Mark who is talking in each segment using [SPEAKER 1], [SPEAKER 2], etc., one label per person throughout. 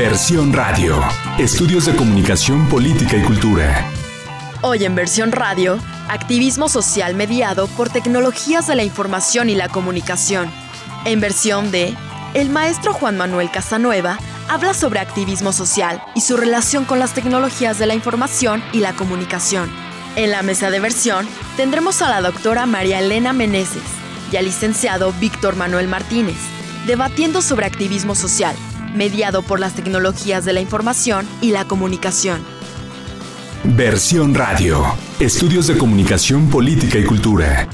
[SPEAKER 1] Versión Radio. Estudios de comunicación política y cultura.
[SPEAKER 2] Hoy en Versión Radio, activismo social mediado por tecnologías de la información y la comunicación. En versión D, el maestro Juan Manuel Casanueva habla sobre activismo social y su relación con las tecnologías de la información y la comunicación. En la mesa de versión tendremos a la doctora María Elena Meneses y al licenciado Víctor Manuel Martínez, debatiendo sobre activismo social, mediado por las tecnologías de la información y la comunicación.
[SPEAKER 1] Versión Radio. Estudios de comunicación política y cultura.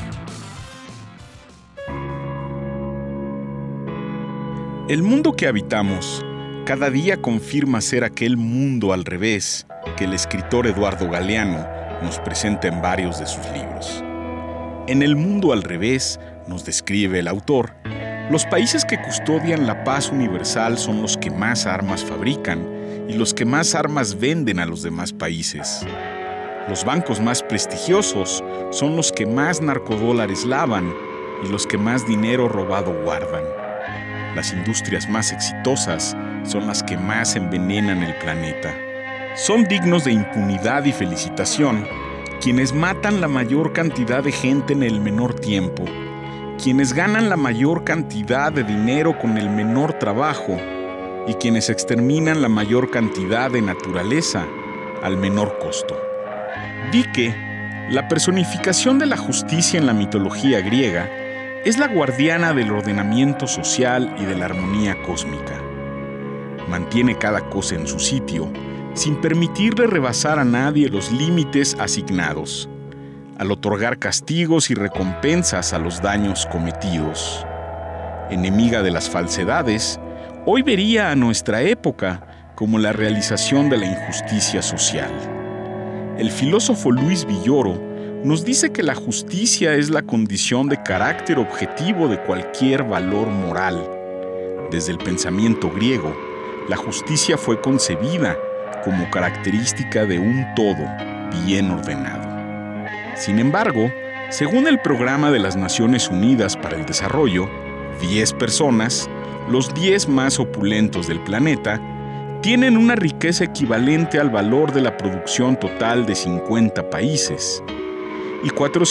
[SPEAKER 3] El mundo que habitamos cada día confirma ser aquel mundo al revés que el escritor Eduardo Galeano nos presenta en varios de sus libros. En el mundo al revés, nos describe el autor, los países que custodian la paz universal son los que más armas fabrican y los que más armas venden a los demás países. Los bancos más prestigiosos son los que más narcodólares lavan y los que más dinero robado guardan. Las industrias más exitosas son las que más envenenan el planeta. Son dignos de impunidad y felicitación quienes matan la mayor cantidad de gente en el menor tiempo, quienes ganan la mayor cantidad de dinero con el menor trabajo y quienes exterminan la mayor cantidad de naturaleza al menor costo. Dike, la personificación de la justicia en la mitología griega, es la guardiana del ordenamiento social y de la armonía cósmica. Mantiene cada cosa en su sitio, sin permitirle rebasar a nadie los límites asignados, al otorgar castigos y recompensas a los daños cometidos. Enemiga de las falsedades, hoy vería a nuestra época como la realización de la injusticia social. El filósofo Luis Villoro nos dice que la justicia es la condición de carácter objetivo de cualquier valor moral. Desde el pensamiento griego, la justicia fue concebida como característica de un todo bien ordenado. Sin embargo, según el Programa de las Naciones Unidas para el Desarrollo, 10 personas, los 10 más opulentos del planeta, tienen una riqueza equivalente al valor de la producción total de 50 países, y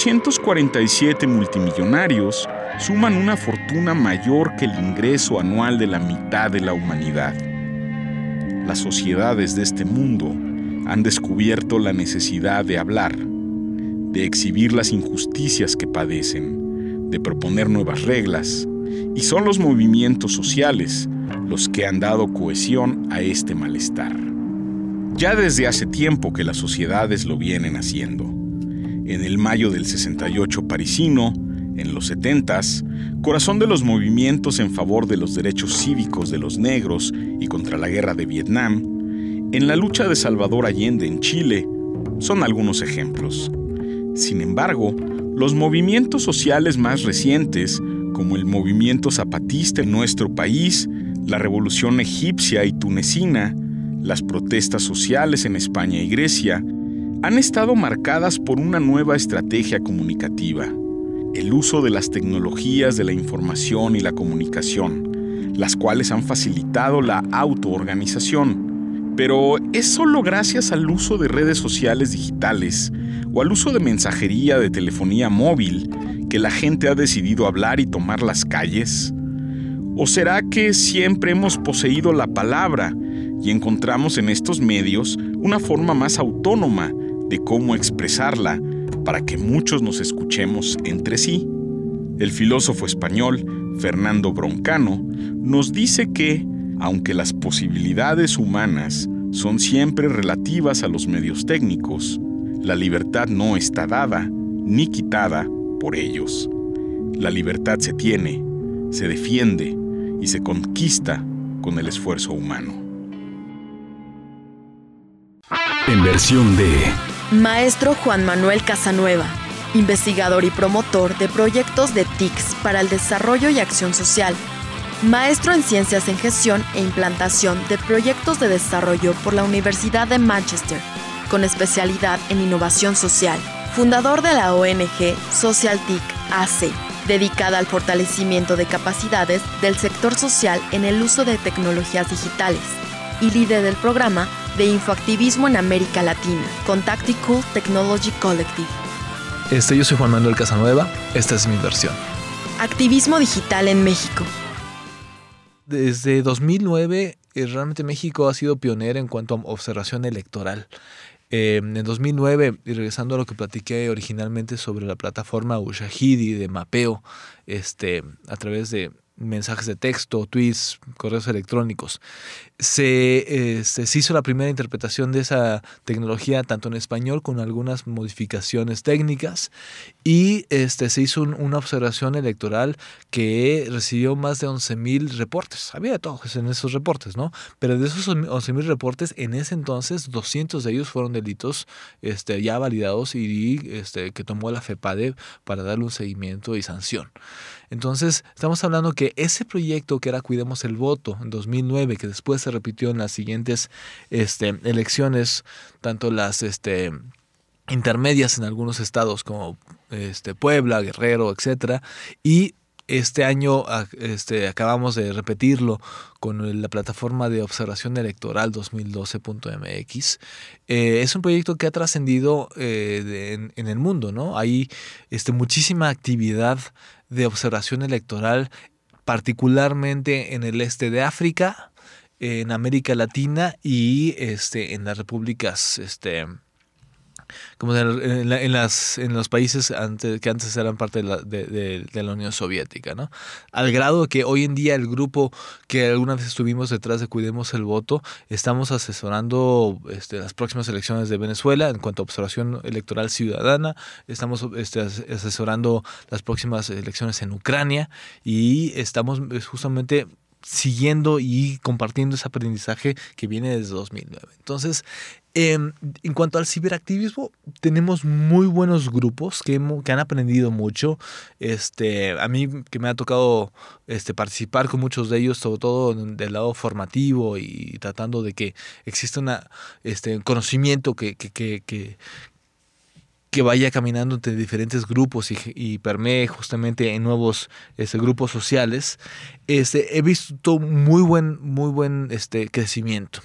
[SPEAKER 3] 447 multimillonarios suman una fortuna mayor que el ingreso anual de la mitad de la humanidad. Las sociedades de este mundo han descubierto la necesidad de hablar, de exhibir las injusticias que padecen, de proponer nuevas reglas, y son los movimientos sociales los que han dado cohesión a este malestar. Ya desde hace tiempo que las sociedades lo vienen haciendo. En el mayo del 68 parisino, en los 70s, corazón de los movimientos en favor de los derechos cívicos de los negros y contra la guerra de Vietnam, en la lucha de Salvador Allende en Chile, son algunos ejemplos. Sin embargo, los movimientos sociales más recientes, como el movimiento zapatista en nuestro país, la revolución egipcia y tunecina, las protestas sociales en España y Grecia, han estado marcadas por una nueva estrategia comunicativa, el uso de las tecnologías de la información y la comunicación, las cuales han facilitado la autoorganización. Pero ¿es solo gracias al uso de redes sociales digitales o al uso de mensajería de telefonía móvil que la gente ha decidido hablar y tomar las calles? ¿O será que siempre hemos poseído la palabra y encontramos en estos medios una forma más autónoma de cómo expresarla para que muchos nos escuchemos entre sí? El filósofo español Fernando Broncano nos dice que, aunque las posibilidades humanas son siempre relativas a los medios técnicos, la libertad no está dada ni quitada por ellos. La libertad se tiene, se defiende y se conquista con el esfuerzo humano.
[SPEAKER 1] En versión D,
[SPEAKER 2] Maestro Juan Manuel Casanueva, investigador y promotor de proyectos de TICs para el desarrollo y acción social. Maestro en Ciencias en Gestión e Implantación de Proyectos de Desarrollo por la Universidad de Manchester, con especialidad en Innovación Social. Fundador de la ONG Social TIC AC, dedicada al fortalecimiento de capacidades del sector social en el uso de tecnologías digitales. y líder del programa de infoactivismo en América Latina con Tactical Technology Collective.
[SPEAKER 4] Yo soy Juan Manuel Casanueva, esta es mi versión.
[SPEAKER 2] Activismo digital en México.
[SPEAKER 4] Desde 2009, realmente México ha sido pionera en cuanto a observación electoral. En 2009, y regresando a lo que platiqué originalmente sobre la plataforma Ushahidi de mapeo, a través de mensajes de texto, tweets, correos electrónicos, se hizo la primera interpretación de esa tecnología tanto en español con algunas modificaciones técnicas y se hizo una observación electoral que recibió más de 11,000 reportes. Había de todos en esos reportes, ¿no? Pero de esos 11,000 reportes, en ese entonces 200 de ellos fueron delitos ya validados y que tomó la FEPADE para darle un seguimiento y sanción. Entonces, estamos hablando que ese proyecto que era Cuidemos el Voto en 2009, que después se repitió en las siguientes elecciones, tanto las intermedias en algunos estados como Puebla, Guerrero, etcétera, y este año acabamos de repetirlo con la plataforma de observación electoral 2012.mx. Es un proyecto que ha trascendido en el mundo, ¿no? Hay muchísima actividad de observación electoral, particularmente en el este de África, en América Latina y en las repúblicas como en los países que antes eran parte de la Unión Soviética, ¿no? Al grado que hoy en día el grupo que alguna vez estuvimos detrás de Cuidemos el Voto, estamos asesorando las próximas elecciones de Venezuela en cuanto a observación electoral ciudadana, estamos asesorando las próximas elecciones en Ucrania y estamos justamente siguiendo y compartiendo ese aprendizaje que viene desde 2009. Entonces, en cuanto al ciberactivismo, tenemos muy buenos grupos que han aprendido mucho. A mí que me ha tocado participar con muchos de ellos, sobre todo del lado formativo y tratando de que exista un conocimiento que vaya caminando entre diferentes grupos y permee justamente en nuevos grupos sociales. He visto muy buen crecimiento.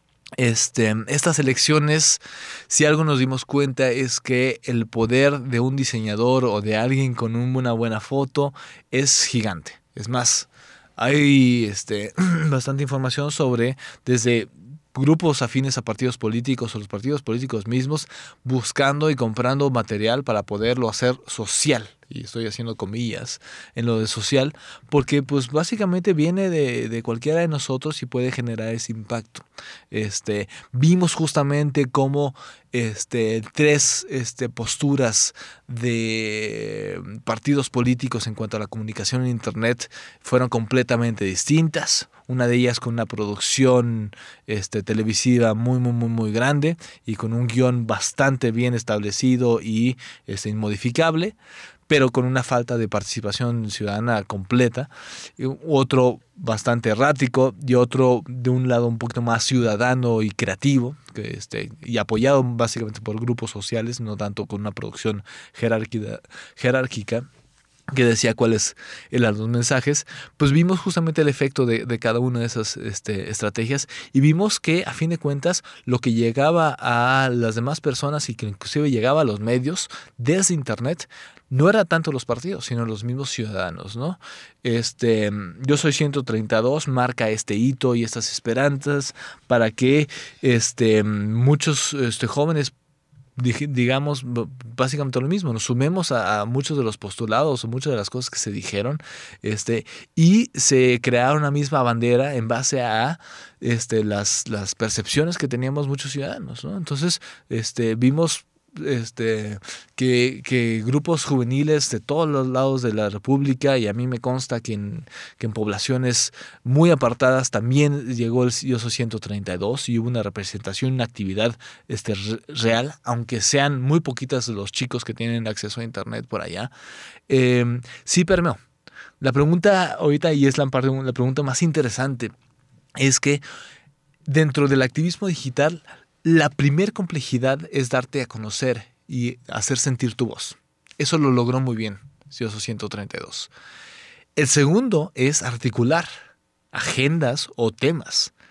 [SPEAKER 4] Estas elecciones, si algo nos dimos cuenta es que el poder de un diseñador o de alguien con una buena foto es gigante. Es más, hay bastante información sobre desde grupos afines a partidos políticos o los partidos políticos mismos buscando y comprando material para poderlo hacer social. Y estoy haciendo comillas en lo de social, porque pues básicamente viene de cualquiera de nosotros y puede generar ese impacto. Vimos justamente cómo tres posturas de partidos políticos en cuanto a la comunicación en internet fueron completamente distintas. Una de ellas con una producción televisiva muy grande y con un guión bastante bien establecido y inmodificable, pero con una falta de participación ciudadana completa. Otro bastante errático y otro de un lado un poquito más ciudadano y creativo, y apoyado básicamente por grupos sociales, no tanto con una producción jerárquica que decía cuáles eran los mensajes. Pues vimos justamente el efecto de cada una de esas estrategias y vimos que a fin de cuentas lo que llegaba a las demás personas y que inclusive llegaba a los medios desde internet no era tanto los partidos, sino los mismos ciudadanos, ¿no? Yo Soy 132 marca este hito y estas esperanzas para que muchos jóvenes, digamos básicamente lo mismo, nos sumemos a muchos de los postulados o muchas de las cosas que se dijeron y se crearon una misma bandera en base a las percepciones que teníamos muchos ciudadanos, ¿no? Entonces vimos que grupos juveniles de todos los lados de la República, y a mí me consta que en poblaciones muy apartadas también llegó el Yo Soy 132 y hubo una representación, una actividad real, aunque sean muy poquitas de los chicos que tienen acceso a internet por allá, sí permeó. La pregunta ahorita, y es la pregunta más interesante, es que dentro del activismo digital la primer complejidad es darte a conocer y hacer sentir tu voz. Eso lo logró muy bien Yo Soy 132. El segundo es articular agendas o temas.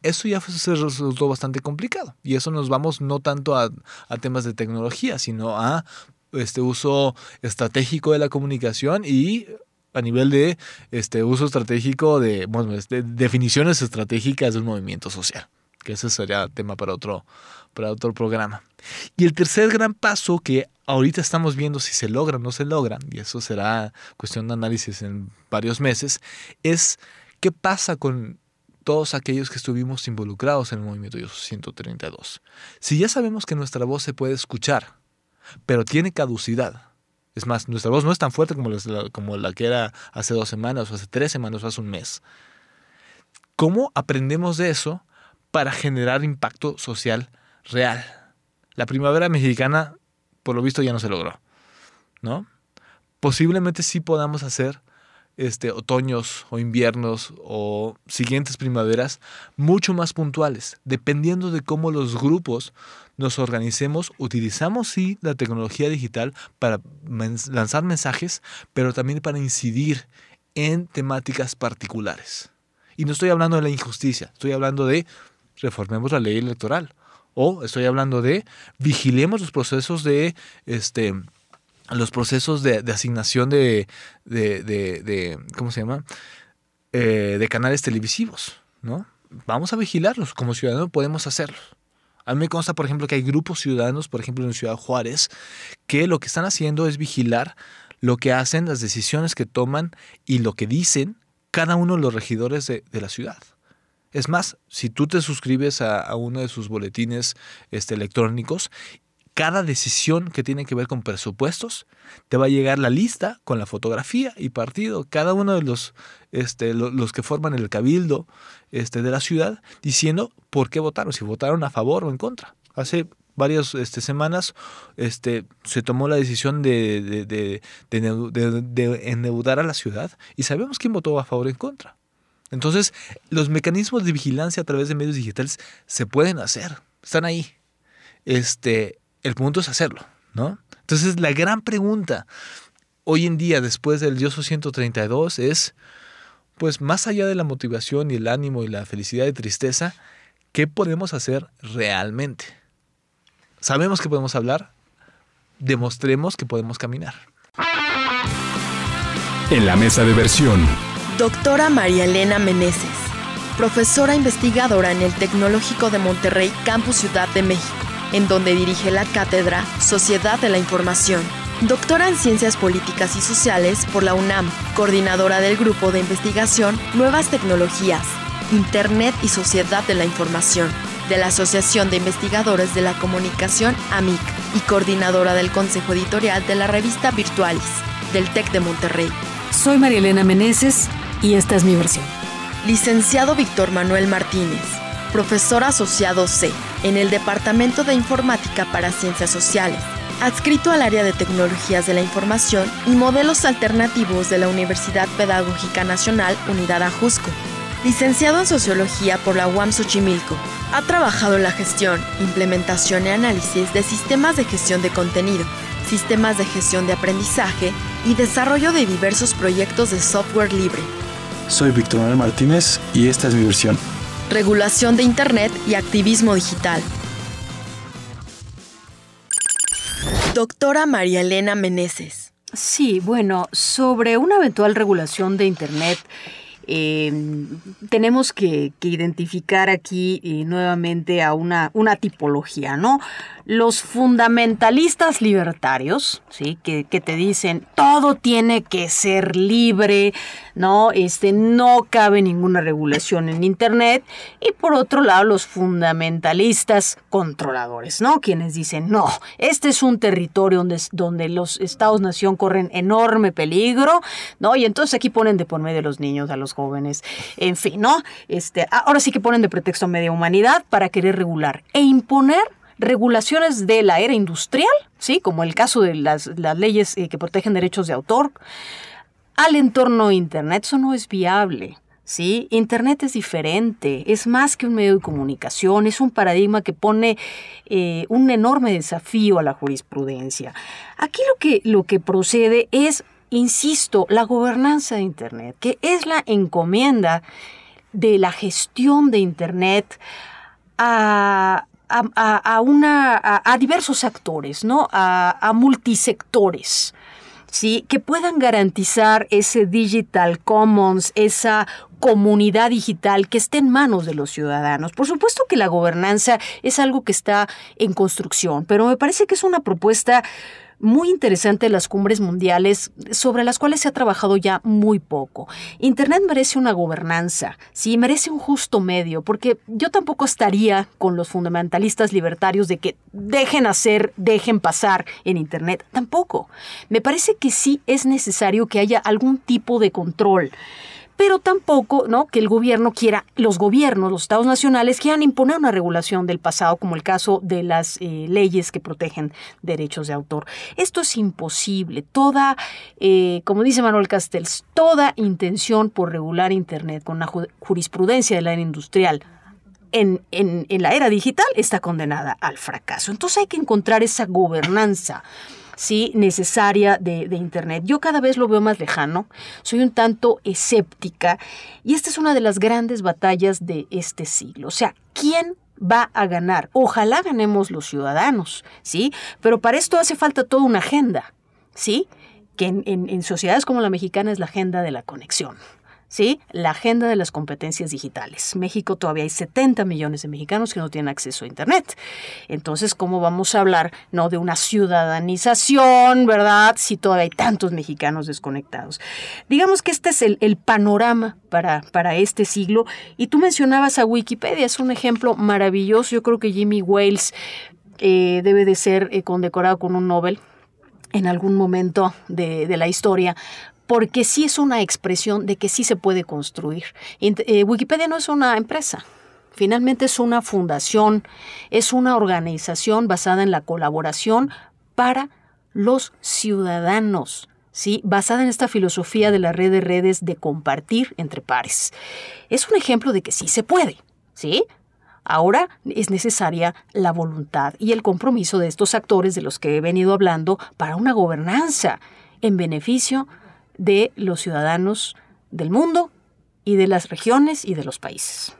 [SPEAKER 4] eso ya se resultó bastante complicado. Y eso nos vamos no tanto a temas de tecnología, sino a uso estratégico de la comunicación y a nivel de uso estratégico de definiciones estratégicas de un movimiento social. Que ese sería tema para otro programa. Y el tercer gran paso que ahorita estamos viendo si se logra o no se logra, y eso será cuestión de análisis en varios meses, es qué pasa con todos aquellos que estuvimos involucrados en el movimiento Yo Soy 132. Si ya sabemos que nuestra voz se puede escuchar, pero tiene caducidad. Es más, nuestra voz no es tan fuerte como la que era hace 2 semanas, o hace 3 semanas, o hace un mes. ¿Cómo aprendemos de eso para generar impacto social real? La primavera mexicana, por lo visto, ya no se logró, ¿no? Posiblemente sí podamos hacer otoños o inviernos o siguientes primaveras mucho más puntuales, dependiendo de cómo los grupos nos organicemos. Utilizamos sí la tecnología digital para lanzar mensajes, pero también para incidir en temáticas particulares. Y no estoy hablando de la injusticia, estoy hablando de reformemos la ley electoral, o estoy hablando de vigilemos los procesos de asignación de ¿cómo se llama? De canales televisivos, ¿no? Vamos a vigilarlos, como ciudadanos podemos hacerlo. A mí me consta, por ejemplo, que hay grupos ciudadanos, por ejemplo, en Ciudad Juárez, que lo que están haciendo es vigilar lo que hacen, las decisiones que toman y lo que dicen cada uno de los regidores de la ciudad. Es más, si tú te suscribes a uno de sus boletines electrónicos, cada decisión que tiene que ver con presupuestos, te va a llegar la lista con la fotografía y partido, cada uno de los que forman el cabildo de la ciudad, diciendo por qué votaron, si votaron a favor o en contra. Hace varias semanas se tomó la decisión de endeudar a la ciudad y sabemos quién votó a favor o en contra. Entonces, los mecanismos de vigilancia a través de medios digitales se pueden hacer, están ahí. El punto es hacerlo, ¿no? Entonces, la gran pregunta hoy en día, después del Yo Soy 132, es, pues, más allá de la motivación y el ánimo y la felicidad y tristeza, ¿qué podemos hacer realmente? Sabemos que podemos hablar, demostremos que podemos caminar.
[SPEAKER 1] En la mesa de versión,
[SPEAKER 2] Doctora María Elena Meneses, profesora investigadora en el Tecnológico de Monterrey, Campus Ciudad de México, en donde dirige la cátedra Sociedad de la Información. Doctora en Ciencias Políticas y Sociales por la UNAM, coordinadora del Grupo de Investigación Nuevas Tecnologías, Internet y Sociedad de la Información, de la Asociación de Investigadores de la Comunicación AMIC y coordinadora del Consejo Editorial de la revista Virtualis, del TEC de Monterrey.
[SPEAKER 5] Soy María Elena Meneses y esta es mi versión.
[SPEAKER 2] Licenciado Víctor Manuel Martínez, profesor asociado C, en el Departamento de Informática para Ciencias Sociales, adscrito al área de Tecnologías de la Información y Modelos Alternativos de la Universidad Pedagógica Nacional Unidad Ajusco. Licenciado en Sociología por la UAM Xochimilco, ha trabajado en la gestión, implementación y análisis de sistemas de gestión de contenido, sistemas de gestión de aprendizaje y desarrollo de diversos proyectos de software libre.
[SPEAKER 6] Soy Víctor Manuel Martínez y esta es mi versión.
[SPEAKER 2] Regulación de Internet y activismo digital. Doctora María Elena Meneses.
[SPEAKER 5] Sí, bueno, sobre una eventual regulación de Internet, tenemos que identificar aquí nuevamente a una tipología, ¿no? Los fundamentalistas libertarios, ¿sí? Que te dicen todo tiene que ser libre, ¿no? No cabe ninguna regulación en Internet. Y por otro lado, los fundamentalistas controladores, ¿no? Quienes dicen, no, este es un territorio donde los estados-nación corren enorme peligro, ¿no? Y entonces aquí ponen de por medio a los niños, a los jóvenes, en fin, ¿no? Ahora sí que ponen de pretexto a media humanidad para querer regular e imponer regulaciones de la era industrial, ¿sí? Como el caso de las leyes que protegen derechos de autor, al entorno Internet. Eso no es viable, ¿sí? Internet es diferente, es más que un medio de comunicación, es un paradigma que pone un enorme desafío a la jurisprudencia. Aquí lo que procede es, insisto, la gobernanza de Internet, que es la encomienda de la gestión de Internet a diversos actores, ¿no? A multisectores, ¿sí? Que puedan garantizar ese digital commons, esa comunidad digital que esté en manos de los ciudadanos. Por supuesto que la gobernanza es algo que está en construcción, pero me parece que es una propuesta muy interesante de las cumbres mundiales sobre las cuales se ha trabajado ya muy poco. Internet merece una gobernanza, sí, merece un justo medio, porque yo tampoco estaría con los fundamentalistas libertarios de que dejen pasar en Internet. Tampoco. Me parece que sí es necesario que haya algún tipo de control. Pero tampoco, ¿no?, que los gobiernos, los estados nacionales quieran imponer una regulación del pasado, como el caso de las leyes que protegen derechos de autor. Esto es imposible. Como dice Manuel Castells, toda intención por regular Internet con la jurisprudencia de la era industrial en la era digital está condenada al fracaso. Entonces hay que encontrar esa gobernanza, sí, necesaria de Internet. Yo cada vez lo veo más lejano, soy un tanto escéptica, y esta es una de las grandes batallas de este siglo. O sea, ¿quién va a ganar? Ojalá ganemos los ciudadanos, ¿sí? Pero para esto hace falta toda una agenda, ¿sí? Que en sociedades como la mexicana es la agenda de la conexión, ¿sí? La agenda de las competencias digitales. México todavía hay 70 millones de mexicanos que no tienen acceso a Internet. Entonces, ¿cómo vamos a hablar, no, de una ciudadanización, verdad, si todavía hay tantos mexicanos desconectados? Digamos que este es el panorama para este siglo. Y tú mencionabas a Wikipedia, es un ejemplo maravilloso. Yo creo que Jimmy Wales debe de ser condecorado con un Nobel en algún momento de la historia, porque sí es una expresión de que sí se puede construir. Wikipedia no es una empresa, finalmente es una fundación, es una organización basada en la colaboración para los ciudadanos, ¿sí? Basada en esta filosofía de la red de redes de compartir entre pares. Es un ejemplo de que sí se puede, ¿sí? Ahora es necesaria la voluntad y el compromiso de estos actores de los que he venido hablando para una gobernanza en beneficio de los ciudadanos del mundo y de las regiones y de los países.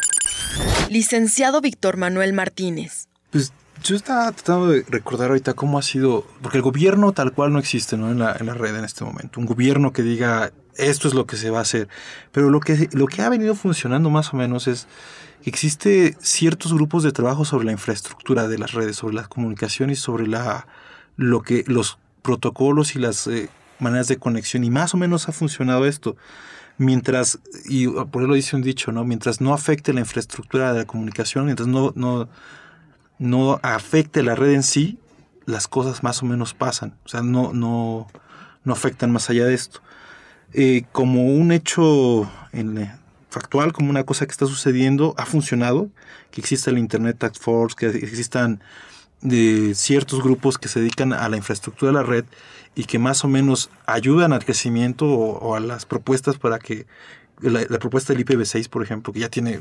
[SPEAKER 2] Licenciado Víctor Manuel Martínez.
[SPEAKER 6] Pues yo estaba tratando de recordar ahorita cómo ha sido, porque el gobierno tal cual no existe, ¿no?, en la red en este momento. Un gobierno que diga esto es lo que se va a hacer. Pero lo que ha venido funcionando más o menos es que existe ciertos grupos de trabajo sobre la infraestructura de las redes, sobre la comunicación y sobre los protocolos y las maneras de conexión, y más o menos ha funcionado esto. Mientras, y por eso lo dice un dicho, ¿no?, mientras no afecte la infraestructura de la comunicación, mientras no afecte la red en sí, las cosas más o menos pasan. O sea, no afectan más allá de esto. Como un hecho factual, como una cosa que está sucediendo, ha funcionado, que existe el Internet Task Force, que existan ciertos grupos que se dedican a la infraestructura de la red y que más o menos ayudan al crecimiento o a las propuestas para que la propuesta del IPv6, por ejemplo, que ya tiene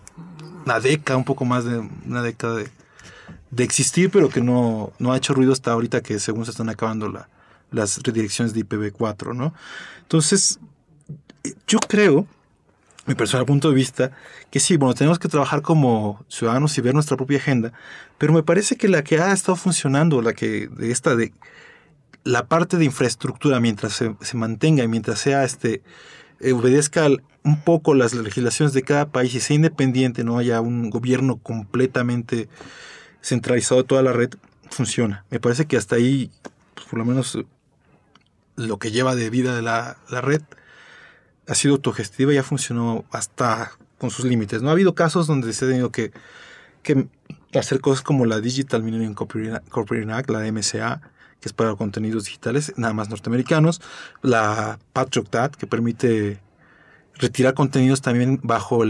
[SPEAKER 6] un poco más de una década de existir, pero que no ha hecho ruido hasta ahorita, que según se están acabando las redirecciones de IPv4, ¿no? Entonces, yo creo, mi personal punto de vista, que sí, bueno, tenemos que trabajar como ciudadanos y ver nuestra propia agenda, pero me parece que la que ha estado funcionando, la parte de infraestructura, mientras se mantenga y mientras sea obedezca un poco las legislaciones de cada país y sea independiente, no haya un gobierno completamente centralizado de toda la red, funciona. Me parece que hasta ahí, pues, por lo menos lo que lleva de vida de la red ha sido autogestiva y ha funcionado hasta con sus límites. No ha habido casos donde se ha tenido que hacer cosas como la Digital Millennium Copyright Act, la DMCA, que es para contenidos digitales, nada más norteamericanos, la Patriot Act, que permite retirar contenidos también bajo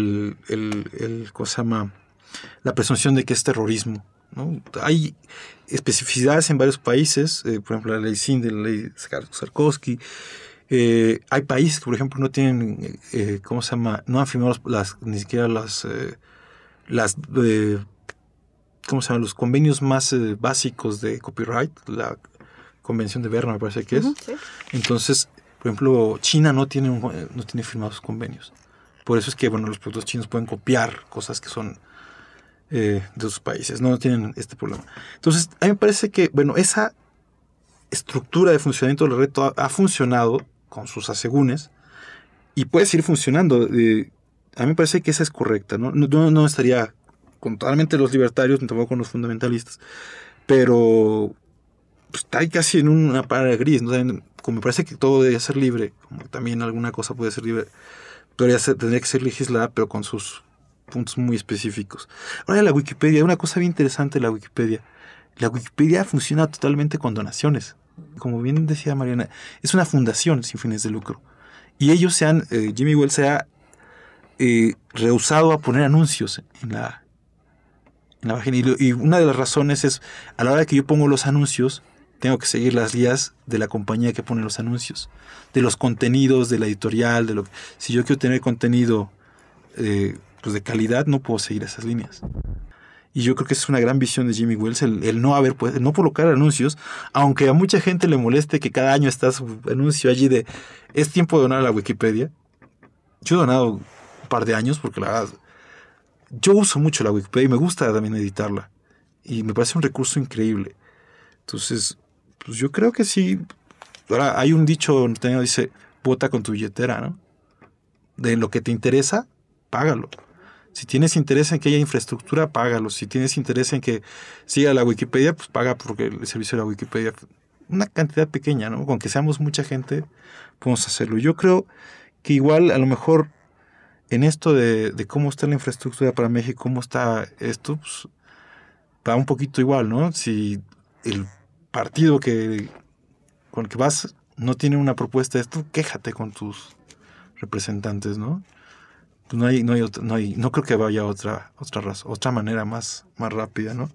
[SPEAKER 6] la presunción de que es terrorismo, ¿no? Hay especificidades en varios países, por ejemplo la ley Sinde, la ley Sarkovsky. Hay países que, por ejemplo, no tienen, no han firmado ni siquiera los convenios más básicos de copyright, la Convención de Berna, me parece que es. Sí. Entonces, por ejemplo, China no tiene firmados convenios, Por eso es que, bueno, los productos chinos pueden copiar cosas que son de sus países, no tienen este problema. Entonces, a mí me parece que, bueno, esa estructura de funcionamiento de la red ha funcionado con sus asegúnes y puede seguir funcionando. A mí me parece que esa es correcta, ¿no? No estaría con totalmente los libertarios, ni tampoco con los fundamentalistas, pero pues, está casi en una parada gris, ¿no? Como me parece que todo debería ser libre, como también alguna cosa puede ser libre, tendría que ser legislada, pero con sus puntos muy específicos. Ahora, la Wikipedia, una cosa bien interesante de la Wikipedia funciona totalmente con donaciones. Como bien decía Mariana, es una fundación sin fines de lucro. Y ellos Jimmy Wales se ha rehusado a poner anuncios en la página. Y una de las razones es, a la hora que yo pongo los anuncios, tengo que seguir las guías de la compañía que pone los anuncios, de los contenidos, de la editorial, si yo quiero tener contenido pues de calidad, no puedo seguir esas líneas. Y yo creo que esa es una gran visión de Jimmy Wales, el no colocar anuncios, aunque a mucha gente le moleste que cada año está su anuncio allí de es tiempo de donar a la Wikipedia. Yo he donado un par de años porque la verdad, yo uso mucho la Wikipedia y me gusta también editarla. Y me parece un recurso increíble. Entonces, pues yo creo que sí. Ahora, hay un dicho norteño que dice, vota con tu billetera, ¿no? De lo que te interesa, págalo. Si tienes interés en que haya infraestructura, págalo. Si tienes interés en que siga la Wikipedia, pues paga porque el servicio de la Wikipedia, una cantidad pequeña, ¿no? Con que seamos mucha gente, podemos hacerlo. Yo creo que igual, a lo mejor, en esto de cómo está la infraestructura para México, cómo está esto, pues, va un poquito igual, ¿no? Si el partido con el que vas no tiene una propuesta de esto, quéjate con tus representantes, ¿no? No creo que vaya otra manera más rápida, ¿no?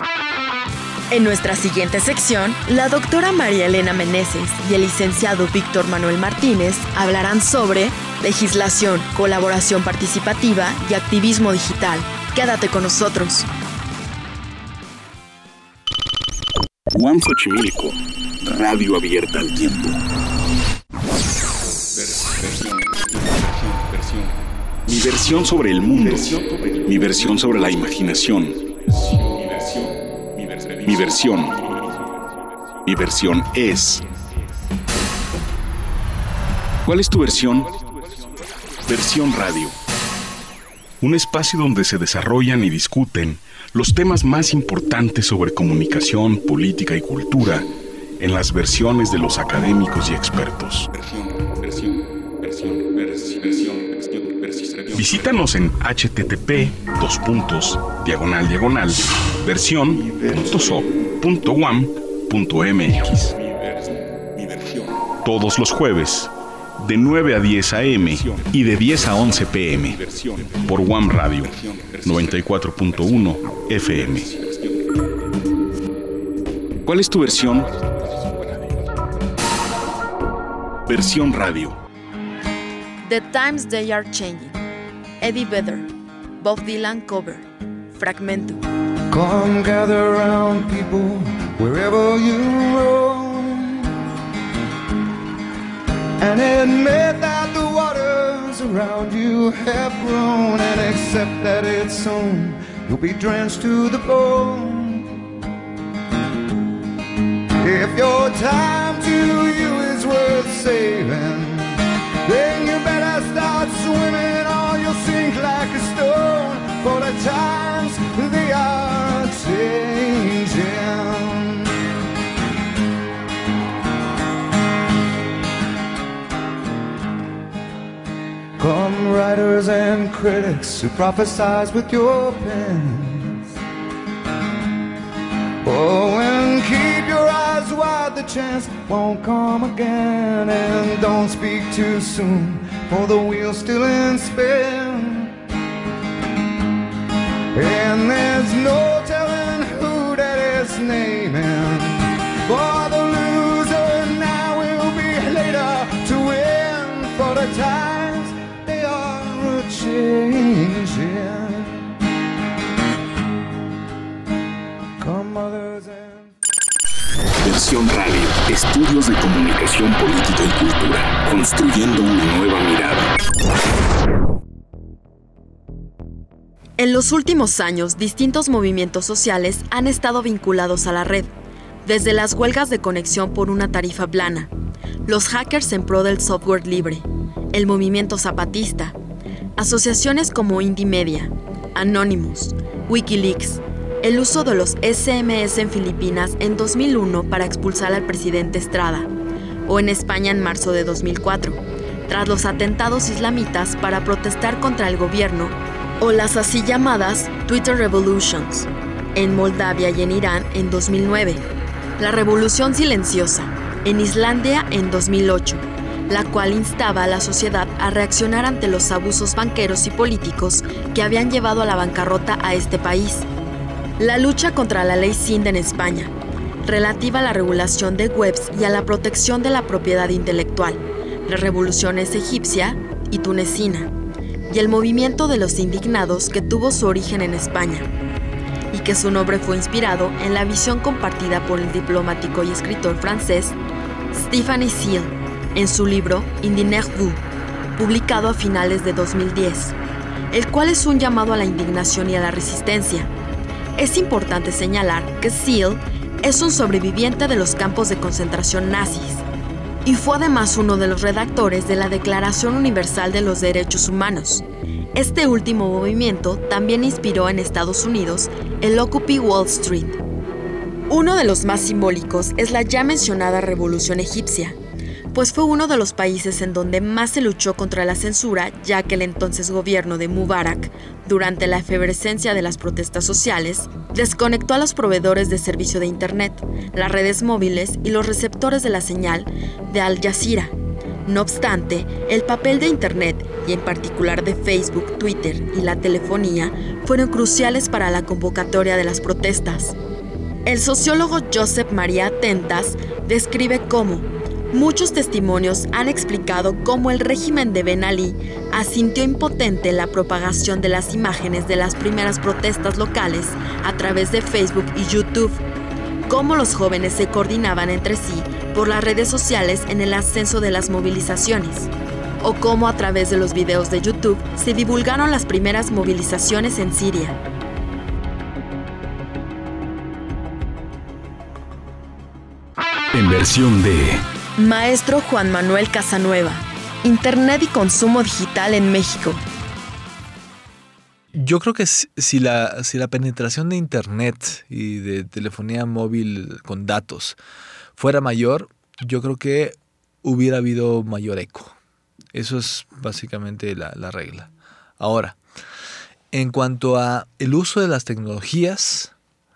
[SPEAKER 2] En nuestra siguiente sección, la doctora María Elena Meneses y el licenciado Víctor Manuel Martínez hablarán sobre legislación, colaboración participativa y activismo digital. Quédate con nosotros.
[SPEAKER 1] UAM Xochimilco, radio abierta al tiempo. Mi versión sobre el mundo. Mi versión sobre la imaginación. Mi versión es. ¿Cuál es tu versión? Versión Radio. Un espacio donde se desarrollan y discuten los temas más importantes sobre comunicación, política y cultura en las versiones de los académicos y expertos. Visítanos en http://versión.so.uam.mx. Todos los jueves, de 9 a 10 a.m. y de 10 a 11 p.m. por UAM Radio 94.1 FM. ¿Cuál es tu versión? Versión Radio.
[SPEAKER 2] The Times They Are Changing. Eddie Vedder. Bob Dylan cover. Fragmento.
[SPEAKER 7] Come gather round, people, wherever you roam, and admit that the waters around you have grown, and accept that it's soon you'll be drenched to the bone. If your time to you is worth saving, then you better start swimming or you'll sink like a stone. For the times they are changing. Come writers and critics who prophesize with your pens. Oh, and keep your eyes wide, the chance won't come again. And don't speak too soon, for the wheel's still in spin. And there's no telling who that is naming. For the loser now will be later to win. For the times they are changing. Come others and...
[SPEAKER 1] Versión Radio. Estudios de comunicación política y cultura. Construyendo una nueva mirada.
[SPEAKER 2] En los últimos años, distintos movimientos sociales han estado vinculados a la red, desde las huelgas de conexión por una tarifa plana, los hackers en pro del software libre, el movimiento zapatista, asociaciones como Indymedia, Anonymous, Wikileaks, el uso de los SMS en Filipinas en 2001 para expulsar al presidente Estrada, o en España en marzo de 2004, tras los atentados islamitas para protestar contra el gobierno, o las así llamadas Twitter Revolutions, en Moldavia y en Irán en 2009, la Revolución Silenciosa, en Islandia en 2008, la cual instaba a la sociedad a reaccionar ante los abusos banqueros y políticos que habían llevado a la bancarrota a este país. La lucha contra la ley Sind en España, relativa a la regulación de webs y a la protección de la propiedad intelectual, las revoluciones egipcia y tunecina, y el movimiento de los indignados que tuvo su origen en España, y que su nombre fue inspirado en la visión compartida por el diplomático y escritor francés Stéphane Seale en su libro Indignez-vous, publicado a finales de 2010, el cual es un llamado a la indignación y a la resistencia. Es importante señalar que Seale es un sobreviviente de los campos de concentración nazis y fue además uno de los redactores de la Declaración Universal de los Derechos Humanos. Este último movimiento también inspiró en Estados Unidos el Occupy Wall Street. Uno de los más simbólicos es la ya mencionada Revolución Egipcia, pues fue uno de los países en donde más se luchó contra la censura, ya que el entonces gobierno de Mubarak, durante la efervescencia de las protestas sociales, desconectó a los proveedores de servicio de Internet, las redes móviles y los receptores de la señal de Al Jazeera. No obstante, el papel de Internet, y en particular de Facebook, Twitter y la telefonía, fueron cruciales para la convocatoria de las protestas. El sociólogo Josep Maria Tentas describe cómo muchos testimonios han explicado cómo el régimen de Ben Ali asintió impotente la propagación de las imágenes de las primeras protestas locales a través de Facebook y YouTube, cómo los jóvenes se coordinaban entre sí por las redes sociales en el ascenso de las movilizaciones, o cómo a través de los videos de YouTube se divulgaron las primeras movilizaciones en Siria.
[SPEAKER 1] En versión de
[SPEAKER 2] Maestro Juan Manuel Casanueva, Internet y consumo digital en México.
[SPEAKER 4] Yo creo que si la penetración de Internet y de telefonía móvil con datos fuera mayor, yo creo que hubiera habido mayor eco. Eso es básicamente la regla. Ahora, en cuanto a el uso de las tecnologías,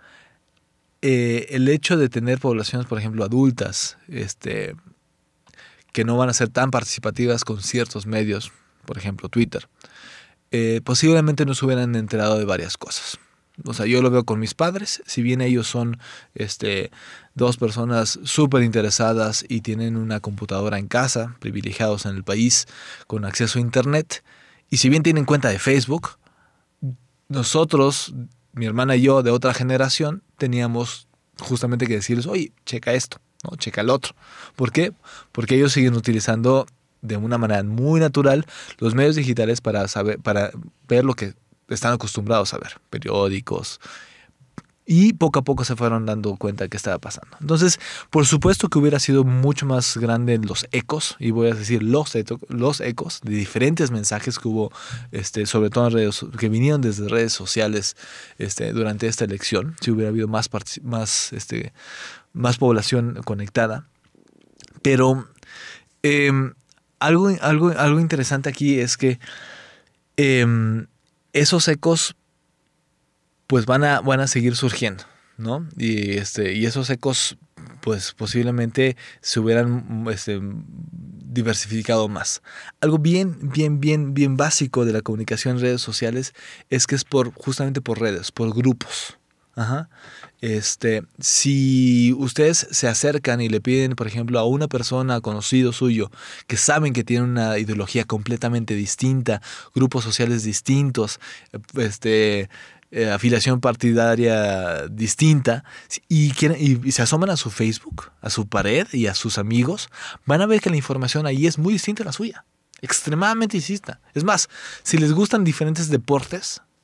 [SPEAKER 4] el hecho de tener poblaciones, por ejemplo, adultas, que no van a ser tan participativas con ciertos medios, por ejemplo, Twitter, posiblemente no se hubieran enterado de varias cosas. O sea, yo lo veo con mis padres, si bien ellos son dos personas súper interesadas y tienen una computadora en casa, privilegiados en el país, con acceso a Internet, y si bien tienen cuenta de Facebook, nosotros, mi hermana y yo de otra generación, teníamos justamente que decirles, oye, checa esto, ¿no? Checa el otro. ¿Por qué? Porque ellos siguen utilizando de una manera muy natural los medios digitales para ver lo que están acostumbrados a ver, periódicos, y poco a poco se fueron dando cuenta de qué estaba pasando. Entonces, por supuesto que hubiera sido mucho más grande los ecos, y voy a decir los ecos de diferentes mensajes que hubo, sobre todo en redes, que vinieron desde redes sociales durante esta elección, si hubiera habido más población conectada. Pero algo interesante aquí es que esos ecos pues van a seguir surgiendo, ¿no? Y esos ecos pues posiblemente se hubieran diversificado más. Algo bien básico de la comunicación en redes sociales es que es justamente por redes, por grupos. Ajá. Si ustedes se acercan y le piden, por ejemplo, a una persona conocido suyo que saben que tiene una ideología completamente distinta, grupos sociales distintos, afiliación partidaria distinta, y se asoman a su Facebook, a su pared y a sus amigos, van a ver que la información ahí es muy distinta a la suya, extremadamente distinta. Es más, si les gustan diferentes deportes,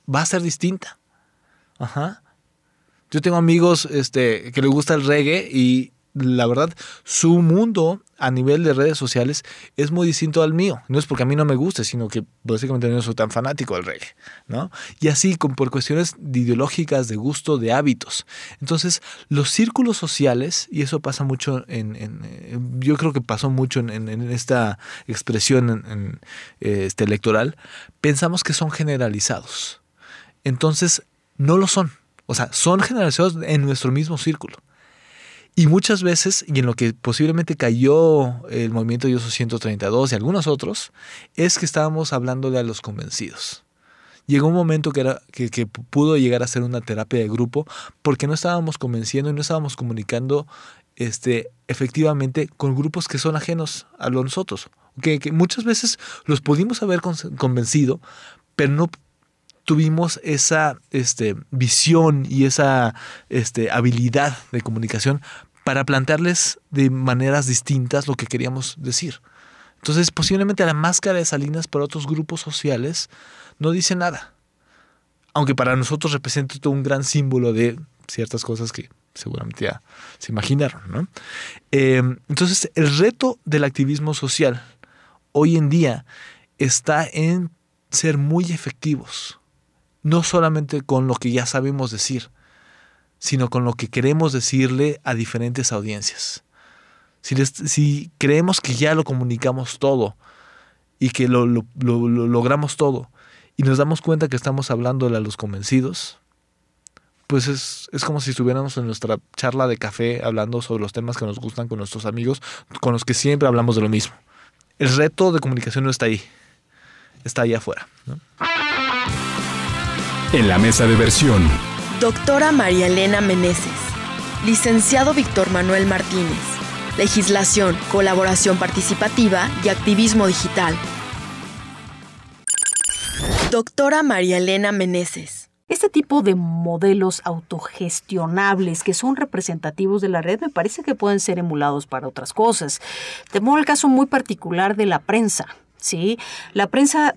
[SPEAKER 4] va a ser distinta. Ajá. Yo tengo amigos que les gusta el reggae y la verdad, su mundo a nivel de redes sociales es muy distinto al mío. No es porque a mí no me guste, sino que básicamente no soy tan fanático del reggae, ¿no? Y así por cuestiones ideológicas, de gusto, de hábitos. Entonces, los círculos sociales, y eso pasa mucho yo creo que pasó mucho en esta expresión electoral, pensamos que son generalizados. Entonces, no lo son. O sea, son generalizados en nuestro mismo círculo. Y muchas veces, y en lo que posiblemente cayó el movimiento Yo Soy 132 y algunos otros, es que estábamos hablándole a los convencidos. Llegó un momento que pudo llegar a ser una terapia de grupo porque no estábamos convenciendo y no estábamos comunicando efectivamente con grupos que son ajenos a nosotros. Que muchas veces los pudimos haber convencido, pero no tuvimos esa visión y esa habilidad de comunicación para plantearles de maneras distintas lo que queríamos decir. Entonces, posiblemente la máscara de Salinas para otros grupos sociales no dice nada. Aunque para nosotros representa todo un gran símbolo de ciertas cosas que seguramente ya se imaginaron, ¿no? Entonces, el reto del activismo social hoy en día está en ser muy efectivos. No solamente con lo que ya sabemos decir, sino con lo que queremos decirle a diferentes audiencias. Si creemos que ya lo comunicamos todo y que lo logramos todo y nos damos cuenta que estamos hablándole a los convencidos, pues es como si estuviéramos en nuestra charla de café hablando sobre los temas que nos gustan con nuestros amigos, con los que siempre hablamos de lo mismo. El reto de comunicación no está ahí, está allá afuera, ¿no?
[SPEAKER 1] En la mesa de versión,
[SPEAKER 2] Doctora María Elena Meneses. Licenciado Víctor Manuel Martínez. Legislación, colaboración participativa y activismo digital. Doctora María Elena Meneses.
[SPEAKER 5] Este tipo de modelos autogestionables que son representativos de la red me parece que pueden ser emulados para otras cosas. Tengo el caso muy particular de la prensa. ¿Sí? La prensa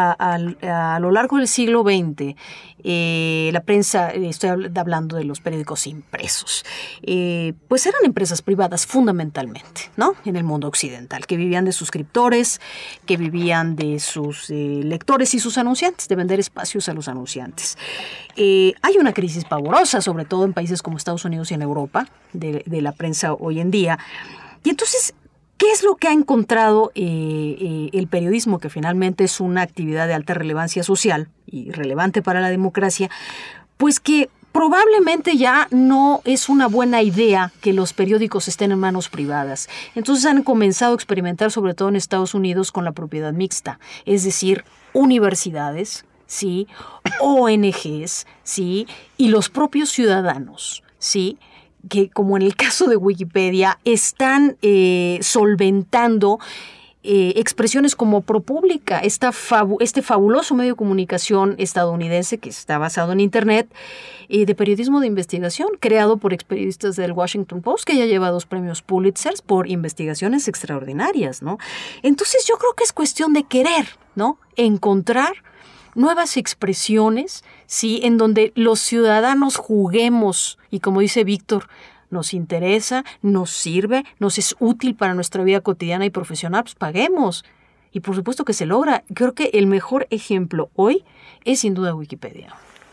[SPEAKER 5] a lo largo del siglo XX, la prensa, estoy hablando de los periódicos impresos, pues eran empresas privadas fundamentalmente, ¿no? En el mundo occidental, que vivían de suscriptores, que vivían de sus lectores y sus anunciantes, de vender espacios a los anunciantes. Hay una crisis pavorosa, sobre todo en países como Estados Unidos y en Europa, de la prensa hoy en día. Y entonces, ¿qué es lo que ha encontrado el periodismo, que finalmente es una actividad de alta relevancia social y relevante para la democracia? Pues que probablemente ya no es una buena idea que los periódicos estén en manos privadas. Entonces han comenzado a experimentar, sobre todo en Estados Unidos, con la propiedad mixta, es decir, universidades, ¿sí? ONGs, ¿sí? Y los propios ciudadanos, ¿sí? Que, como en el caso de Wikipedia, están solventando expresiones como ProPublica, este fabuloso medio de comunicación estadounidense que está basado en Internet, de periodismo de investigación, creado por periodistas del Washington Post, que ya lleva 2 premios Pulitzer por investigaciones extraordinarias, ¿no? Entonces yo creo que es cuestión de querer, ¿no? Encontrar nuevas expresiones, ¿sí? En donde los ciudadanos juguemos y, como dice Víctor, nos interesa, nos sirve, nos es útil para nuestra vida cotidiana y profesional, pues paguemos. Y por supuesto que se logra. Creo que el mejor ejemplo hoy es sin duda Wikipedia.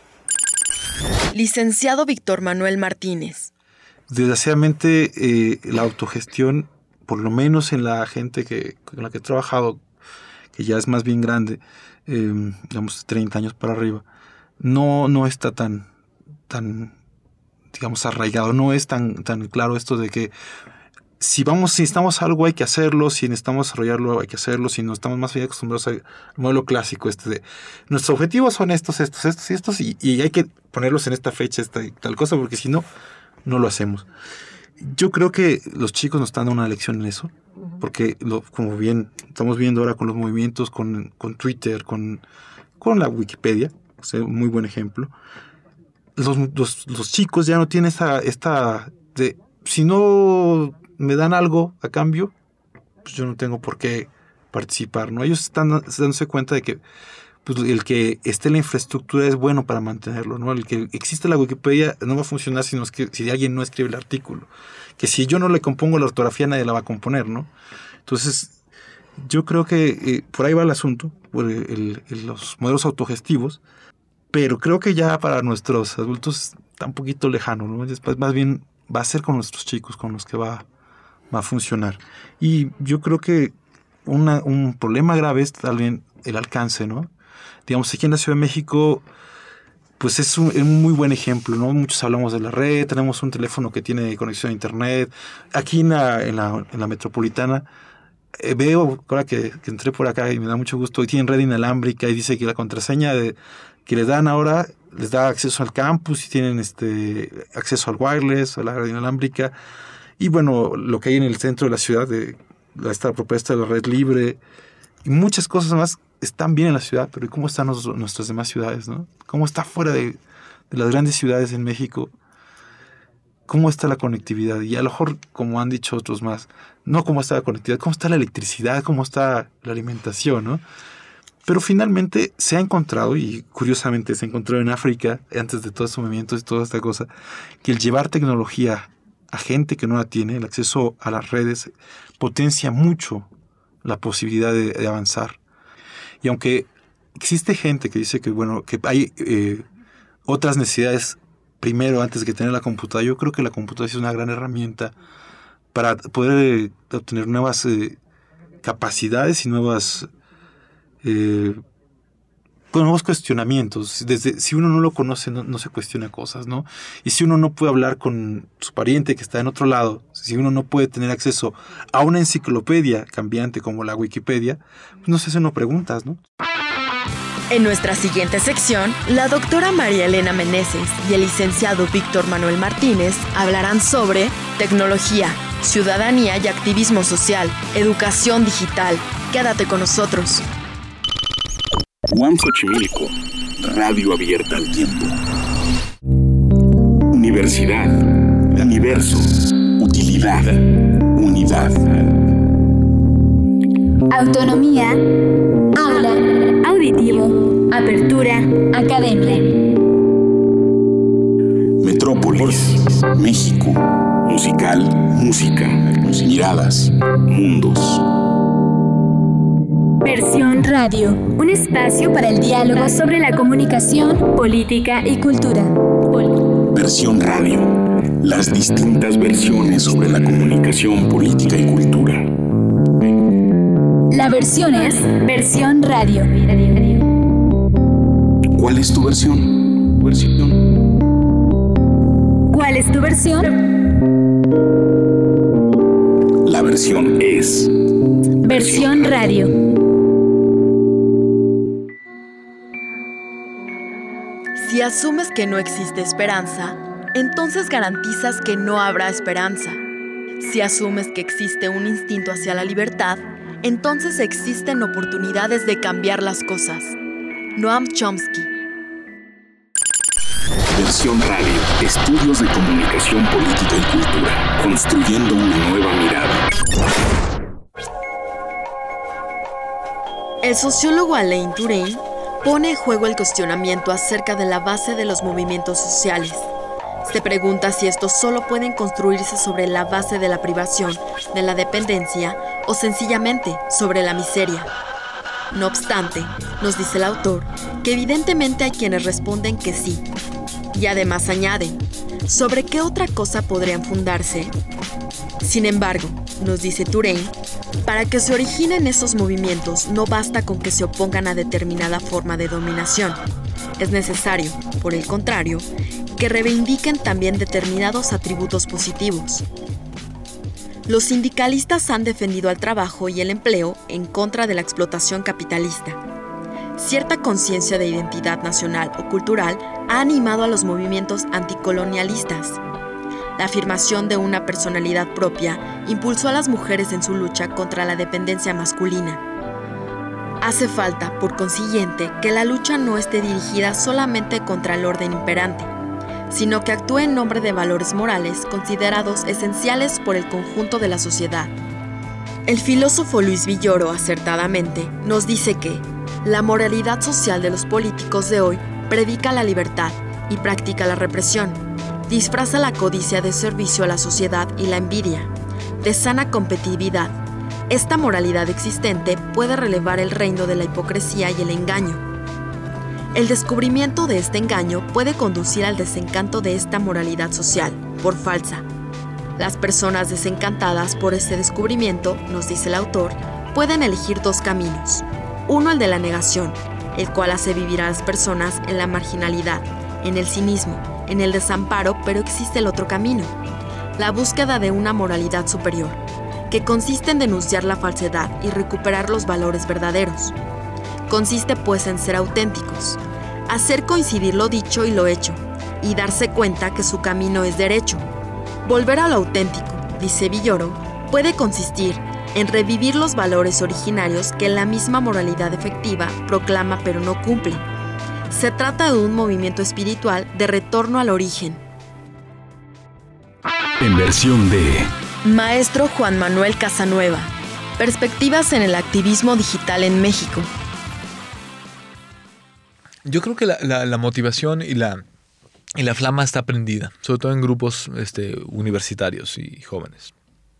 [SPEAKER 2] Licenciado Víctor Manuel Martínez.
[SPEAKER 6] Desgraciadamente, la autogestión, por lo menos en la gente con la que he trabajado, que ya es más bien grande, digamos 30 años para arriba, no está tan digamos arraigado, no es tan claro esto de que si necesitamos algo hay que hacerlo, si necesitamos desarrollarlo hay que hacerlo, si no estamos más bien acostumbrados al modelo clásico de nuestros objetivos son estos y estos y hay que ponerlos en esta fecha, esta y tal cosa, porque si no lo hacemos. Yo creo que los chicos nos están dando una lección en eso, porque como bien estamos viendo ahora con los movimientos, con Twitter, con la Wikipedia, o sea, un muy buen ejemplo. Los chicos ya no tienen esta de, si no me dan algo a cambio, pues yo no tengo por qué participar, ¿no? Ellos están dándose cuenta de que pues el que esté la infraestructura es bueno para mantenerlo, ¿no? El que existe la Wikipedia no va a funcionar si alguien no escribe el artículo. Que si yo no le compongo la ortografía, nadie la va a componer, ¿no? Entonces, yo creo que por ahí va el asunto, por los modelos autogestivos, pero creo que ya para nuestros adultos está un poquito lejano, ¿no? Después, más bien, va a ser con nuestros chicos con los que va a funcionar. Y yo creo que un problema grave es también el alcance, ¿no? Digamos, aquí en la Ciudad de México, pues es un muy buen ejemplo, ¿no? Muchos hablamos de la red, tenemos un teléfono que tiene conexión a internet. Aquí en la metropolitana, veo, ahora que entré por acá y me da mucho gusto, y tienen red inalámbrica y dice que la contraseña que les dan ahora les da acceso al campus y tienen acceso al wireless, a la red inalámbrica. Y bueno, lo que hay en el centro de la ciudad, esta propuesta de la red libre y muchas cosas más están bien en la ciudad, pero ¿y cómo están nuestras demás ciudades, no? ¿Cómo está fuera de las grandes ciudades en México? ¿Cómo está la conectividad? Y a lo mejor, como han dicho otros más, no cómo está la conectividad, cómo está la electricidad, cómo está la alimentación, ¿no? Pero finalmente se ha encontrado, y curiosamente se encontró en África, antes de todos estos movimientos y toda esta cosa, que el llevar tecnología a gente que no la tiene, el acceso a las redes, potencia mucho la posibilidad de avanzar. Y aunque existe gente que dice que, bueno, que hay otras necesidades primero antes que tener la computadora, yo creo que la computadora es una gran herramienta para poder obtener nuevas capacidades y nuevos cuestionamientos. Si uno no lo conoce, no se cuestiona cosas, ¿no? Y si uno no puede hablar con su pariente que está en otro lado, si uno no puede tener acceso a una enciclopedia cambiante como la Wikipedia, pues no se hacen preguntas, ¿no?
[SPEAKER 2] En nuestra siguiente sección, la doctora María Elena Meneses y el licenciado Víctor Manuel Martínez hablarán sobre tecnología, ciudadanía y activismo social, educación digital. Quédate con nosotros.
[SPEAKER 1] UAM Xochimilco, radio abierta al tiempo. Universidad, universo, utilidad, unidad.
[SPEAKER 8] Autonomía, aula, auditivo, apertura, academia.
[SPEAKER 1] Metrópolis, México, musical, música, miradas, mundos.
[SPEAKER 8] Versión Radio, un espacio para el diálogo sobre la comunicación, política y cultura.
[SPEAKER 1] Versión Radio, las distintas versiones sobre la comunicación, política y cultura.
[SPEAKER 8] La versión es Versión Radio.
[SPEAKER 1] ¿Cuál es tu versión?
[SPEAKER 8] ¿Cuál es tu versión?
[SPEAKER 1] La versión es
[SPEAKER 8] Versión Radio.
[SPEAKER 2] Si asumes que no existe esperanza, entonces garantizas que no habrá esperanza. Si asumes que existe un instinto hacia la libertad, entonces existen oportunidades de cambiar las cosas. Noam Chomsky.
[SPEAKER 1] Versión Radio, estudios de comunicación política y cultura, construyendo una nueva mirada.
[SPEAKER 2] El sociólogo Alain Touraine pone en juego el cuestionamiento acerca de la base de los movimientos sociales. Se pregunta si estos solo pueden construirse sobre la base de la privación, de la dependencia o sencillamente sobre la miseria. No obstante, nos dice el autor que evidentemente hay quienes responden que sí. Y además añaden, ¿sobre qué otra cosa podrían fundarse? Sin embargo, nos dice Touraine, para que se originen esos movimientos no basta con que se opongan a determinada forma de dominación. Es necesario, por el contrario, que reivindiquen también determinados atributos positivos. Los sindicalistas han defendido al trabajo y el empleo en contra de la explotación capitalista. Cierta conciencia de identidad nacional o cultural ha animado a los movimientos anticolonialistas. La afirmación de una personalidad propia impulsó a las mujeres en su lucha contra la dependencia masculina. Hace falta, por consiguiente, que la lucha no esté dirigida solamente contra el orden imperante, sino que actúe en nombre de valores morales considerados esenciales por el conjunto de la sociedad. El filósofo Luis Villoro, acertadamente, nos dice que La moralidad social de los políticos de hoy predica la libertad y practica la represión. Disfraza la codicia de servicio a la sociedad y la envidia de sana competitividad. Esta moralidad existente puede relevar el reino de la hipocresía y el engaño. El descubrimiento de este engaño puede conducir al desencanto de esta moralidad social, por falsa. Las personas desencantadas por este descubrimiento, nos dice el autor, pueden elegir dos caminos. Uno, el de la negación, el cual hace vivir a las personas en la marginalidad, en el cinismo, en el desamparo, pero existe el otro camino, la búsqueda de una moralidad superior, que consiste en denunciar la falsedad y recuperar los valores verdaderos. Consiste pues en ser auténticos, hacer coincidir lo dicho y lo hecho, y darse cuenta que su camino es derecho. Volver a lo auténtico, dice Villoro, puede consistir en revivir los valores originarios que la misma moralidad efectiva proclama pero no cumple. Se trata de un movimiento espiritual de retorno al origen.
[SPEAKER 1] En versión de
[SPEAKER 2] Maestro Juan Manuel Casanueva. Perspectivas en el activismo digital en México.
[SPEAKER 4] Yo creo que la motivación y la flama está prendida, sobre todo en grupos universitarios y jóvenes.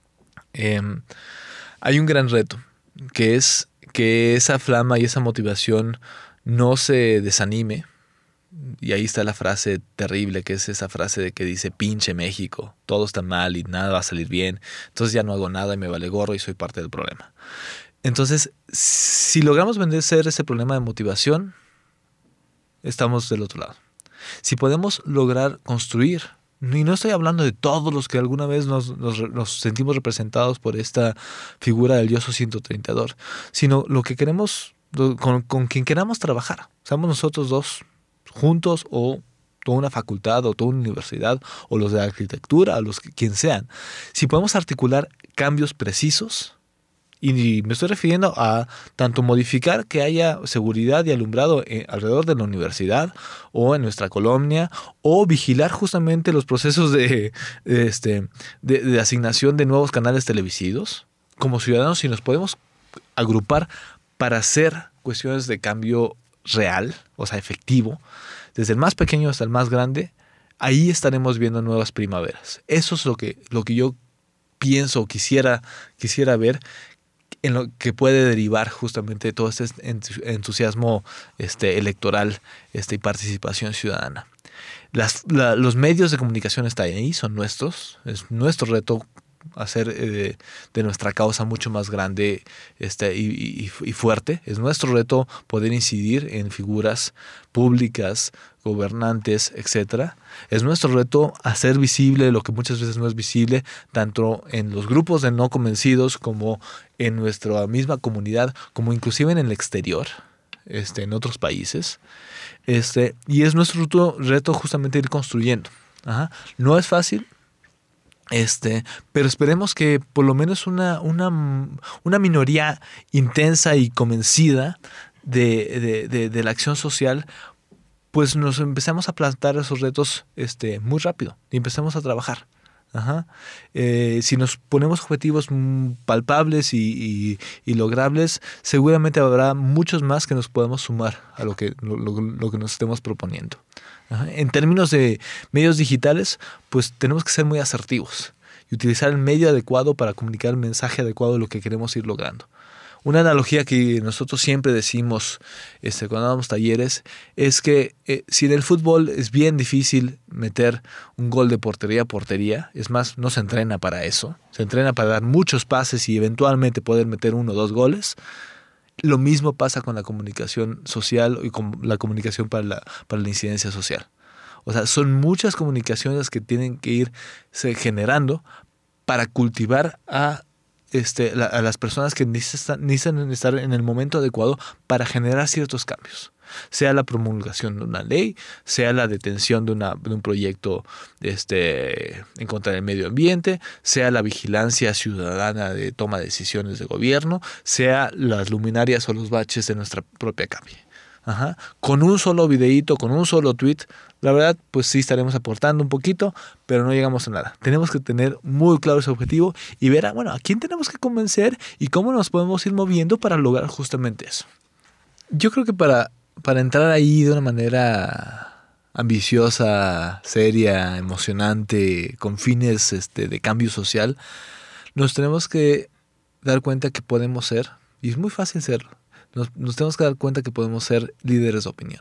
[SPEAKER 4] Hay un gran reto, que es que esa flama y esa motivación no se desanime. Y ahí está la frase terrible, que es esa frase de que dice: pinche México, todo está mal y nada va a salir bien, entonces ya no hago nada y me vale gorro y soy parte del problema. Entonces, si logramos vencer ese problema de motivación, estamos del otro lado. Si podemos lograr construir, y no estoy hablando de todos los que alguna vez nos sentimos representados por esta figura del yo soy 132, sino lo que queremos, con quien queramos trabajar, seamos nosotros dos juntos, o toda una facultad, o toda una universidad, o los de arquitectura, o quien sean. Si podemos articular cambios precisos, y me estoy refiriendo a tanto modificar que haya seguridad y alumbrado alrededor de la universidad o en nuestra colonia, o vigilar justamente los procesos de asignación de nuevos canales televisivos, como ciudadanos, si nos podemos agrupar para hacer cuestiones de cambio real, o sea, efectivo, desde el más pequeño hasta el más grande, ahí estaremos viendo nuevas primaveras. Eso es lo que yo pienso o quisiera ver, en lo que puede derivar justamente todo este entusiasmo electoral y participación ciudadana. Los medios de comunicación están ahí, son nuestros, es nuestro reto hacer de nuestra causa mucho más grande y fuerte. Es nuestro reto poder incidir en figuras públicas, gobernantes, etcétera. Es nuestro reto hacer visible lo que muchas veces no es visible, tanto en los grupos de no convencidos como en nuestra misma comunidad, como inclusive en el exterior, en otros países. Y es nuestro reto justamente ir construyendo. Ajá. No es fácil. Pero esperemos que por lo menos una minoría intensa y convencida de la acción social, pues nos empecemos a plantar esos retos muy rápido y empecemos a trabajar. Ajá. Si nos ponemos objetivos palpables y logrables, seguramente habrá muchos más que nos podamos sumar a lo que nos estemos proponiendo. Ajá. En términos de medios digitales, pues tenemos que ser muy asertivos y utilizar el medio adecuado para comunicar el mensaje adecuado de lo que queremos ir logrando. Una analogía que nosotros siempre decimos cuando damos talleres es que si en el fútbol es bien difícil meter un gol de portería a portería, es más, no se entrena para eso, se entrena para dar muchos pases y eventualmente poder meter 1 o 2 goles. Lo mismo pasa con la comunicación social y con la comunicación para la incidencia social. O sea, son muchas comunicaciones que tienen que irse generando para cultivar a las personas que necesitan estar en el momento adecuado para generar ciertos cambios. Sea la promulgación de una ley, sea la detención de un proyecto en contra del medio ambiente, sea la vigilancia ciudadana de toma de decisiones de gobierno, sea las luminarias o los baches de nuestra propia calle. Ajá. Con un solo videíto, con un solo tweet, la verdad, pues sí estaremos aportando un poquito, pero no llegamos a nada. Tenemos que tener muy claro ese objetivo y ver a quién tenemos que convencer y cómo nos podemos ir moviendo para lograr justamente eso. Yo creo que para entrar ahí de una manera ambiciosa, seria, emocionante, con fines de cambio social, nos tenemos que dar cuenta que podemos ser, y es muy fácil serlo, nos tenemos que dar cuenta que podemos ser líderes de opinión.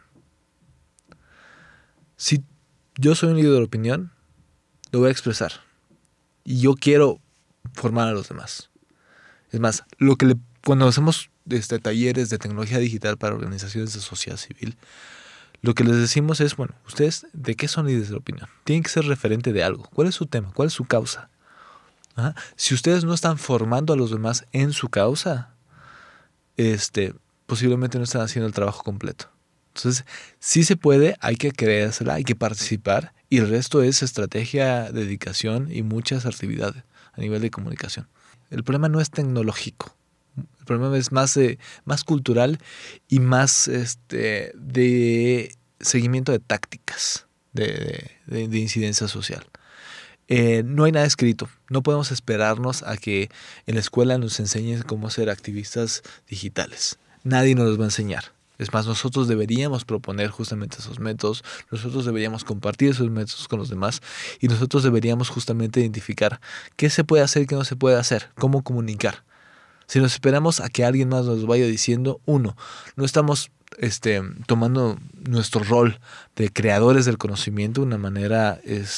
[SPEAKER 4] Si yo soy un líder de opinión, lo voy a expresar. Y yo quiero formar a los demás. Es más, cuando hacemos talleres de tecnología digital para organizaciones de sociedad civil, lo que les decimos es, bueno, ustedes, ¿de qué son líderes de opinión? Tienen que ser referente de algo. ¿Cuál es su tema? ¿Cuál es su causa? ¿Ah? Si ustedes no están formando a los demás en su causa, posiblemente no están haciendo el trabajo completo. Entonces, sí se puede, hay que creérsela, hay que participar, y el resto es estrategia, dedicación y muchas actividades a nivel de comunicación. El problema no es tecnológico, el problema es más cultural y más de seguimiento de tácticas de incidencia social. No hay nada escrito, no podemos esperarnos a que en la escuela nos enseñen cómo ser activistas digitales. Nadie nos los va a enseñar. Es más, nosotros deberíamos proponer justamente esos métodos, nosotros deberíamos compartir esos métodos con los demás y nosotros deberíamos justamente identificar qué se puede hacer y qué no se puede hacer, cómo comunicar. Si nos esperamos a que alguien más nos vaya diciendo, no estamos tomando nuestro rol de creadores del conocimiento de una manera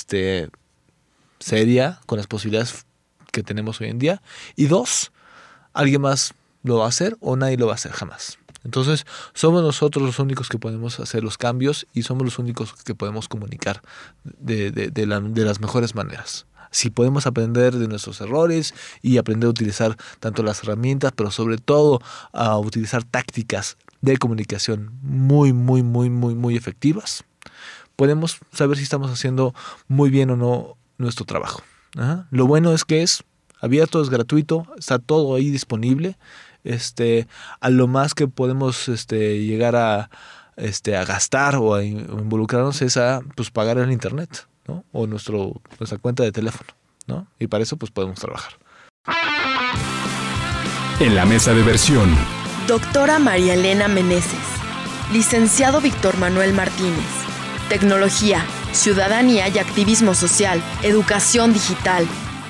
[SPEAKER 4] seria con las posibilidades que tenemos hoy en día. Y 2, alguien más lo va a hacer o nadie lo va a hacer jamás. Entonces, somos nosotros los únicos que podemos hacer los cambios y somos los únicos que podemos comunicar de las mejores maneras. Si podemos aprender de nuestros errores y aprender a utilizar tanto las herramientas, pero sobre todo a utilizar tácticas de comunicación muy, muy, muy, muy, muy efectivas, podemos saber si estamos haciendo muy bien o no nuestro trabajo. Ajá. Lo bueno es que es abierto, es gratuito, está todo ahí disponible. A lo más que podemos llegar a gastar o a involucrarnos es a pagar el internet, ¿no? O nuestra cuenta de teléfono, ¿no? Y para eso podemos trabajar.
[SPEAKER 1] En la mesa de versión,
[SPEAKER 2] Doctora María Elena Meneses, licenciado Víctor Manuel Martínez, Tecnología, Ciudadanía y Activismo Social, Educación Digital.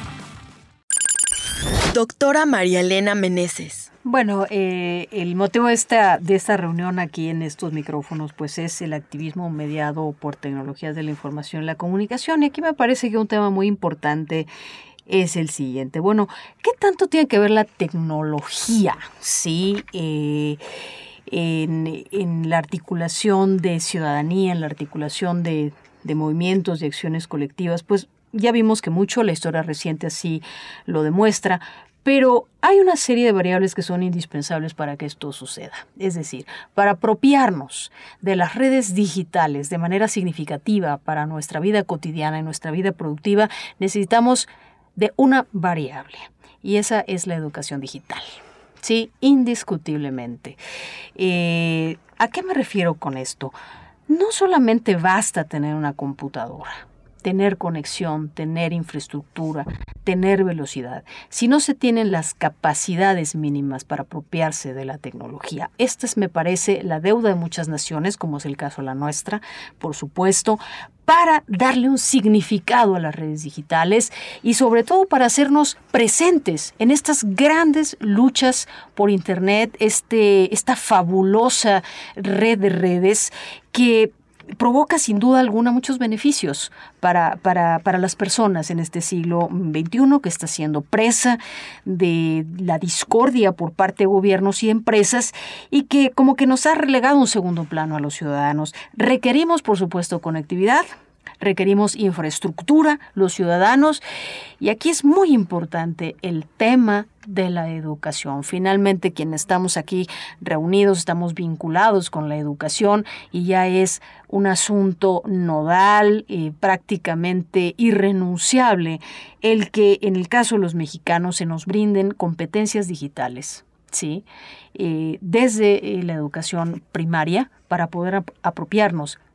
[SPEAKER 2] Doctora María Elena Meneses.
[SPEAKER 5] Bueno, el motivo de esta reunión aquí en estos micrófonos pues es el activismo mediado por tecnologías de la información y la comunicación. Y aquí me parece que un tema muy importante es el siguiente. Bueno, ¿qué tanto tiene que ver la tecnología, sí, en la articulación de ciudadanía, en la articulación de movimientos y acciones colectivas? Pues ya vimos que mucho, la historia reciente así lo demuestra. Pero hay una serie de variables que son indispensables para que esto suceda. Es decir, para apropiarnos de las redes digitales de manera significativa para nuestra vida cotidiana y nuestra vida productiva, necesitamos de una variable. Y esa es la educación digital. Sí, indiscutiblemente. ¿A qué me refiero con esto? No solamente basta tener una computadora, tener conexión, tener infraestructura, tener velocidad, si no se tienen las capacidades mínimas para apropiarse de la tecnología. Esta es, me parece, la deuda de muchas naciones, como es el caso de la nuestra, por supuesto, para darle un significado a las redes digitales y sobre todo para hacernos presentes en estas grandes luchas por Internet, esta fabulosa red de redes que provoca sin duda alguna muchos beneficios para las personas en este siglo XXI, que está siendo presa de la discordia por parte de gobiernos y empresas y que como que nos ha relegado a un segundo plano a los ciudadanos. Requerimos, por supuesto, conectividad, requerimos infraestructura, los ciudadanos, y aquí es muy importante el tema de la educación. Finalmente, quienes estamos aquí reunidos estamos vinculados con la educación y ya es un asunto nodal, prácticamente irrenunciable, el que en el caso de los mexicanos se nos brinden competencias digitales, ¿sí? Desde la educación primaria para poder apropiarnos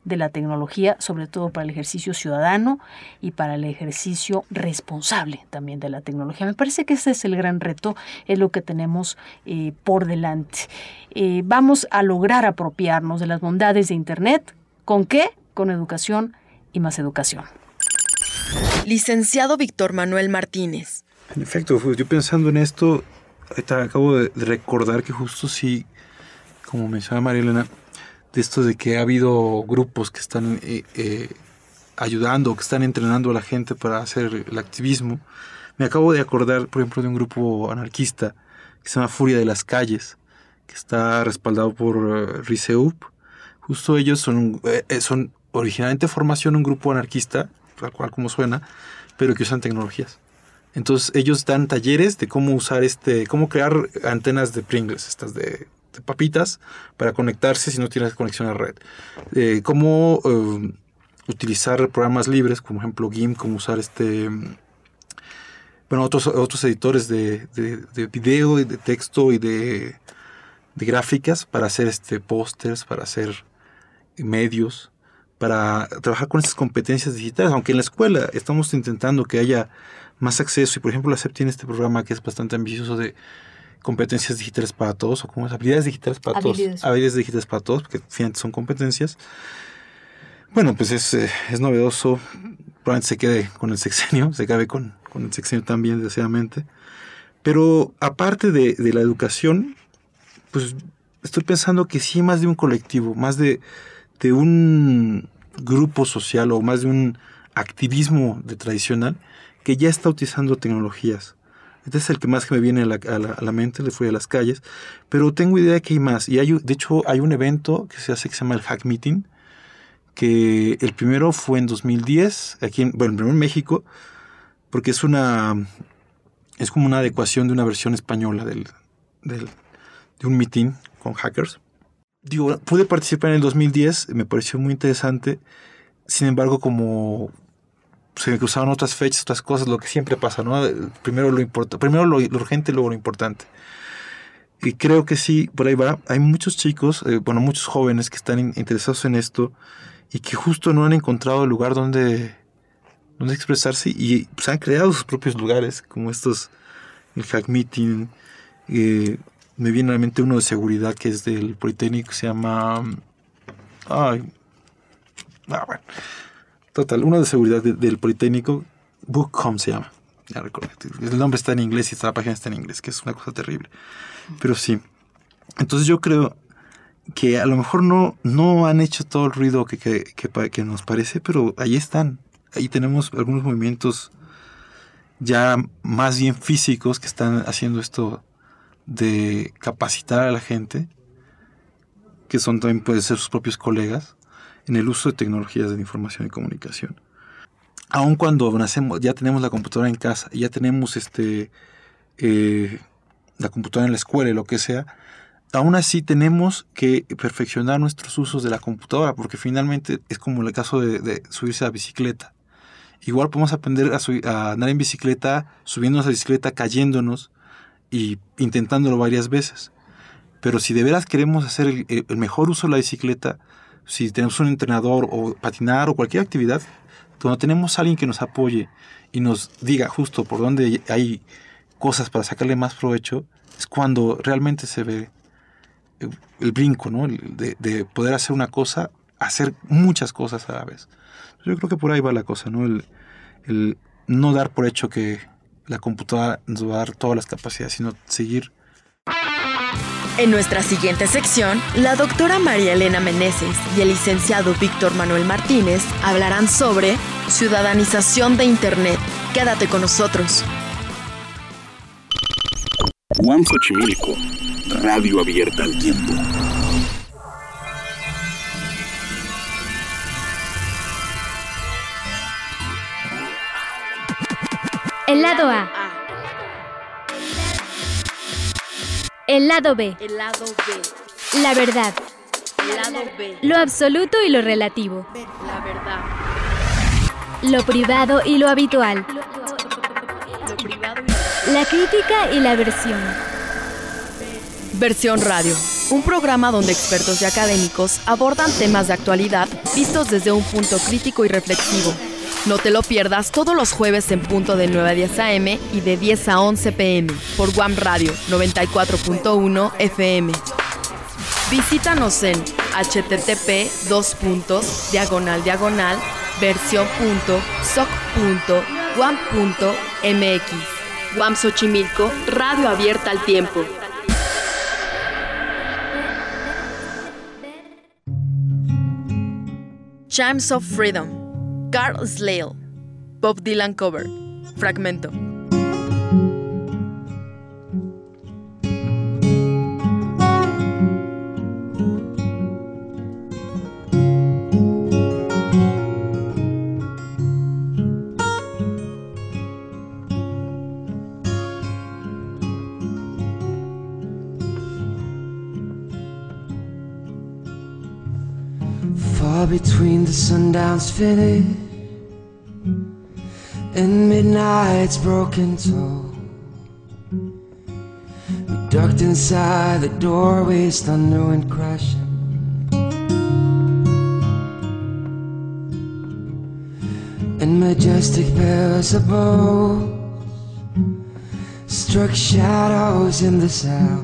[SPEAKER 5] de la tecnología, sobre todo para el ejercicio ciudadano y para el ejercicio responsable también de la tecnología. Me parece que ese es el gran reto, es lo que tenemos por delante. Vamos a lograr apropiarnos de las bondades de Internet. ¿Con qué? Con educación y más educación.
[SPEAKER 2] Licenciado Víctor Manuel Martínez.
[SPEAKER 6] En efecto, yo pensando en esto, ahorita acabo de recordar que justo sí, como mencionaba María Elena, de esto de que ha habido grupos que están ayudando, que están entrenando a la gente para hacer el activismo. Me acabo de acordar, por ejemplo, de un grupo anarquista que se llama Furia de las Calles, que está respaldado por RISEUP. Justo ellos son originalmente formación un grupo anarquista, tal cual como suena, pero que usan tecnologías. Entonces ellos dan talleres de cómo usar cómo crear antenas de Pringles, estas de papitas, para conectarse si no tienes conexión a red. Cómo utilizar programas libres, como ejemplo GIMP, cómo usar otros editores de video y de texto y de gráficas para hacer pósters, para hacer medios, para trabajar con esas competencias digitales. Aunque en la escuela estamos intentando que haya más acceso, y por ejemplo la SEP tiene este programa que es bastante ambicioso de competencias digitales para todos, o como es, habilidades digitales para todos, habilidades digitales para todos, porque finalmente son competencias. Bueno, pues es novedoso, probablemente se quede con el sexenio, se acabe con el sexenio también, desgraciadamente. Pero aparte de la educación, pues estoy pensando que sí, más de un colectivo, más de un grupo social o más de un activismo tradicional que ya está utilizando tecnologías. Este es el que más que me viene a la mente, le fui a las calles, pero tengo idea de que hay más. Y de hecho hay un evento que se llama el Hack Meeting, que el primero fue en 2010, el primero en México, porque es como una adecuación de una versión española de un meeting con hackers. Pude participar en el 2010, me pareció muy interesante. Sin embargo, como se me cruzaron otras fechas, otras cosas, lo que siempre pasa, ¿no? Primero lo urgente, luego lo importante. Y creo que sí, por ahí va. Hay muchos chicos, muchos jóvenes que están interesados en esto y que justo no han encontrado el lugar donde expresarse, y pues han creado sus propios lugares, como el Hack Meeting. Me viene a la mente uno de seguridad que es del Politécnico, que se llama... Total, uno de seguridad del Politécnico, Book.com se llama. Ya recuerdo. El nombre está en inglés y la página está en inglés, que es una cosa terrible. Pero sí. Entonces yo creo que a lo mejor no han hecho todo el ruido que nos parece, pero ahí están. Ahí tenemos algunos movimientos ya más bien físicos que están haciendo esto de capacitar a la gente, que también pueden ser sus propios colegas, en el uso de tecnologías de información y comunicación. Aun cuando nacemos, ya tenemos la computadora en casa, ya tenemos la computadora en la escuela y lo que sea, aún así tenemos que perfeccionar nuestros usos de la computadora, porque finalmente es como el caso de subirse a la bicicleta. Igual podemos aprender a andar en bicicleta, subiéndonos a la bicicleta, cayéndonos y intentándolo varias veces. Pero si de veras queremos hacer el mejor uso de la bicicleta, si tenemos un entrenador o patinar o cualquier actividad, cuando tenemos a alguien que nos apoye y nos diga justo por dónde hay cosas para sacarle más provecho, es cuando realmente se ve el brinco, ¿no? De poder hacer una cosa, hacer muchas cosas a la vez. Yo creo que por ahí va la cosa, ¿no? El no dar por hecho que la computadora nos va a dar todas las capacidades, sino seguir.
[SPEAKER 2] En nuestra siguiente sección, la doctora María Elena Meneses y el licenciado Víctor Manuel Martínez hablarán sobre ciudadanización de Internet. Quédate con nosotros.
[SPEAKER 1] UAM Xochimilco, radio abierta al tiempo.
[SPEAKER 8] El lado A. El lado B.
[SPEAKER 2] El lado B.
[SPEAKER 8] La verdad.
[SPEAKER 2] El lado B.
[SPEAKER 8] Lo absoluto y lo relativo.
[SPEAKER 2] La verdad.
[SPEAKER 8] Lo privado y lo habitual.
[SPEAKER 2] Lo privado
[SPEAKER 8] La crítica y la versión.
[SPEAKER 2] Versión radio. Un programa donde expertos y académicos abordan temas de actualidad vistos desde un punto crítico y reflexivo. No te lo pierdas todos los jueves en punto de 9 a 10 a.m. y de 10 a 11 p.m. por WAM Radio 94.1 FM. Visítanos en http://versión.soc.wam.mx. WAM Xochimilco, radio abierta al tiempo. Chimes of Freedom, Carl Slale, Bob Dylan cover, fragmento.
[SPEAKER 9] Between the sundown's finish and midnight's broken toll, we ducked inside the doorways, thunder went crashing. And majestic pairs of bows struck shadows in the south,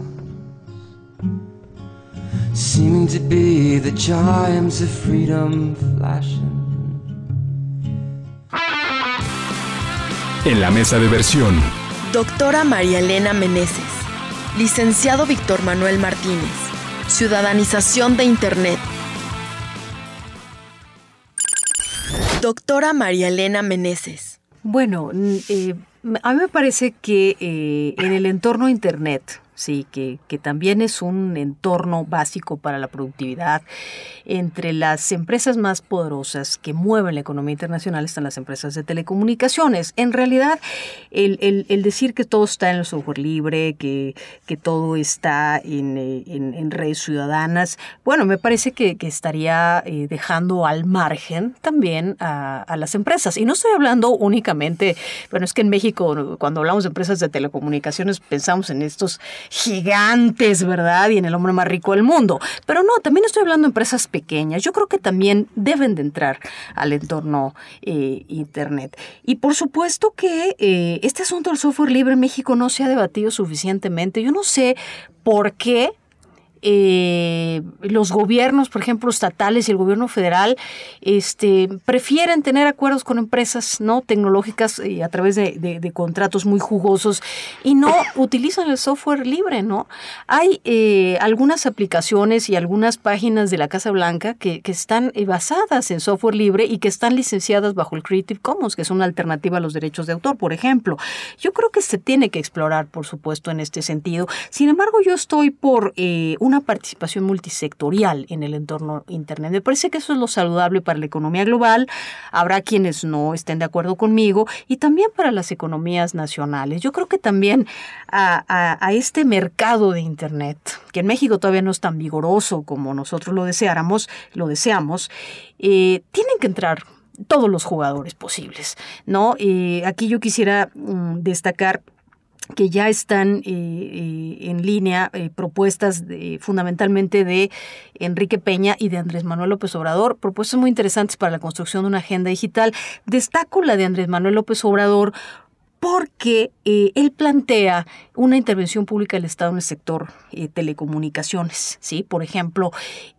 [SPEAKER 9] seeming to be the chimes of freedom flashing.
[SPEAKER 1] En la mesa de versión,
[SPEAKER 2] Doctora María Elena Meneses, licenciado Víctor Manuel Martínez, ciudadanización de Internet. Doctora María Elena Meneses.
[SPEAKER 5] Bueno, a mí me parece que en el entorno Internet, sí, que también es un entorno básico para la productividad. Entre las empresas más poderosas que mueven la economía internacional están las empresas de telecomunicaciones. En realidad, el decir que todo está en el software libre, que todo está en redes ciudadanas, bueno, me parece que estaría dejando al margen también a las empresas. Y no estoy hablando únicamente, bueno, es que en México, cuando hablamos de empresas de telecomunicaciones, pensamos en estos gigantes, ¿verdad? Y en el hombre más rico del mundo. Pero no, también estoy hablando de empresas pequeñas. Yo creo que también deben de entrar al entorno Internet. Y por supuesto que este asunto del software libre en México no se ha debatido suficientemente. Yo no sé por qué los gobiernos, por ejemplo, estatales y el gobierno federal, prefieren tener acuerdos con empresas no tecnológicas a través de contratos muy jugosos y no utilizan el software libre, ¿no? Hay algunas aplicaciones y algunas páginas de la Casa Blanca que están basadas en software libre y que están licenciadas bajo el Creative Commons, que es una alternativa a los derechos de autor, por ejemplo. Yo creo que se tiene que explorar, por supuesto, en este sentido. Sin embargo, yo estoy por una participación multisectorial en el entorno Internet. Me parece que eso es lo saludable para la economía global. Habrá quienes no estén de acuerdo conmigo y también para las economías nacionales. Yo creo que también a este mercado de Internet, que en México todavía no es tan vigoroso como nosotros lo deseamos, tienen que entrar todos los jugadores posibles, ¿no? Aquí yo quisiera destacar que ya están en línea propuestas fundamentalmente de Enrique Peña y de Andrés Manuel López Obrador, propuestas muy interesantes para la construcción de una agenda digital. Destaco la de Andrés Manuel López Obrador porque él plantea una intervención pública del Estado en el sector telecomunicaciones, ¿sí? Por ejemplo,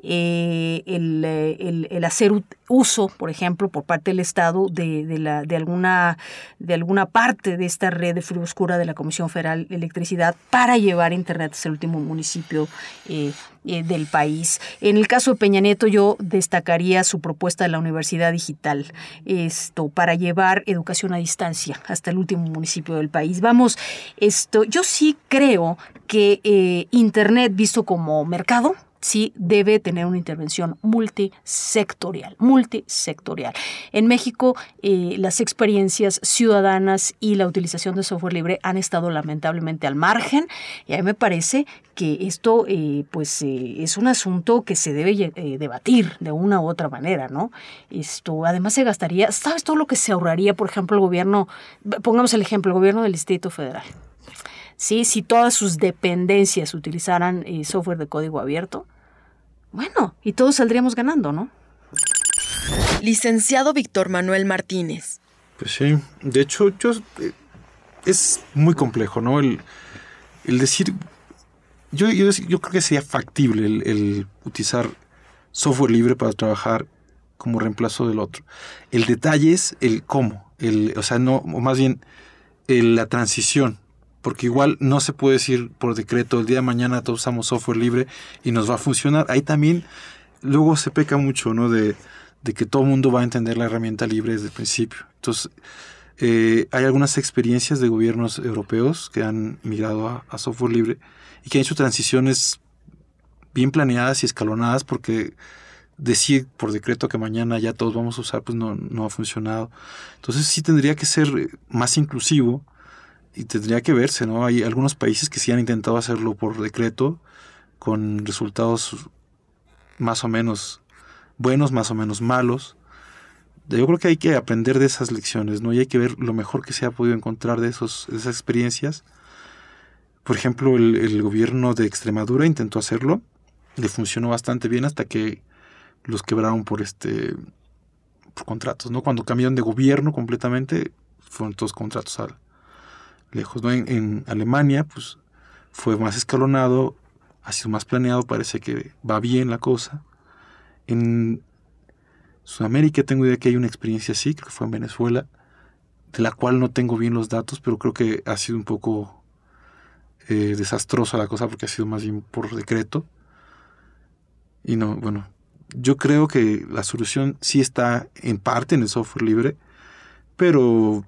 [SPEAKER 5] el hacer uso, por ejemplo, por parte del Estado de alguna parte de esta red de fibra oscura de la Comisión Federal de Electricidad para llevar Internet hasta el último municipio del país. En el caso de Peña Nieto, yo destacaría su propuesta de la Universidad Digital, para llevar educación a distancia hasta el último municipio del país. Vamos, yo sí creo que Internet, visto como mercado, sí debe tener una intervención multisectorial. En México, las experiencias ciudadanas y la utilización de software libre han estado lamentablemente al margen, y a mí me parece que esto es un asunto que se debe debatir de una u otra manera, ¿no? Además se gastaría, ¿sabes todo lo que se ahorraría, por ejemplo, el gobierno, pongamos el ejemplo, el gobierno del Distrito Federal? ¿sí? Si todas sus dependencias utilizaran software de código abierto, bueno, y todos saldríamos ganando, ¿no?
[SPEAKER 2] Licenciado Víctor Manuel Martínez.
[SPEAKER 6] Pues sí, de hecho, es muy complejo, ¿no? El decir, yo creo que sería factible el utilizar software libre para trabajar como reemplazo del otro. El detalle es el cómo, o más bien la transición, porque igual no se puede decir por decreto, el día de mañana todos usamos software libre y nos va a funcionar. Ahí también luego se peca mucho, ¿no? De que todo el mundo va a entender la herramienta libre desde el principio. Entonces, hay algunas experiencias de gobiernos europeos que han migrado a software libre y que han hecho transiciones bien planeadas y escalonadas, porque decir por decreto que mañana ya todos vamos a usar, pues no ha funcionado. Entonces sí tendría que ser más inclusivo y tendría que verse, ¿no? Hay algunos países que sí han intentado hacerlo por decreto con resultados más o menos buenos, más o menos malos. Yo creo que hay que aprender de esas lecciones, ¿no? Y hay que ver lo mejor que se ha podido encontrar de esas experiencias. Por ejemplo, el gobierno de Extremadura intentó hacerlo, le funcionó bastante bien hasta que los quebraron por contratos, ¿no? Cuando cambiaron de gobierno completamente, fueron todos contratos lejos, ¿no? En Alemania, pues, fue más escalonado, ha sido más planeado, parece que va bien la cosa. En Sudamérica tengo idea que hay una experiencia así, creo que fue en Venezuela, de la cual no tengo bien los datos, pero creo que ha sido un poco desastrosa la cosa, porque ha sido más bien por decreto. Y no, bueno, yo creo que la solución sí está en parte en el software libre, pero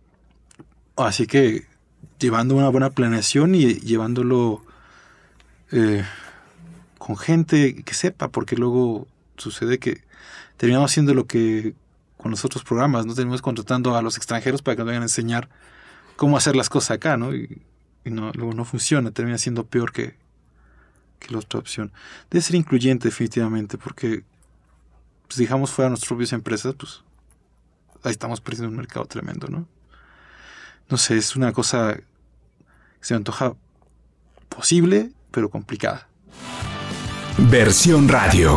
[SPEAKER 6] así que llevando una buena planeación y llevándolo con gente que sepa, porque luego sucede que terminamos haciendo lo que con los otros programas, ¿no? Terminamos contratando a los extranjeros para que nos vayan a enseñar cómo hacer las cosas acá, ¿no? Y luego no funciona, termina siendo peor que la otra opción. Debe ser incluyente definitivamente, porque pues, dejamos fuera nuestras propias empresas, pues ahí estamos perdiendo un mercado tremendo, ¿no? No sé, es una cosa que se me antoja posible, pero complicada.
[SPEAKER 1] Versión Radio.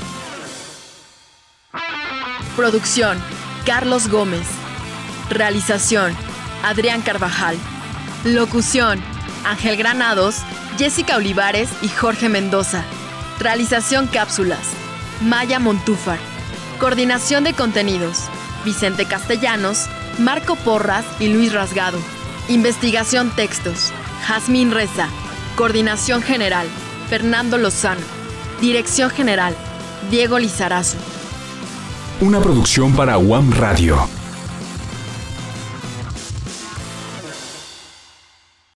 [SPEAKER 2] Producción, Carlos Gómez. Realización, Adrián Carvajal. Locución, Ángel Granados, Jessica Olivares y Jorge Mendoza. Realización Cápsulas, Maya Montúfar. Coordinación de contenidos, Vicente Castellanos, Marco Porras y Luis Rasgado. Investigación textos, Jazmín Reza. Coordinación general, Fernando Lozano. Dirección general, Diego Lizarazo.
[SPEAKER 1] Una producción para UAM Radio.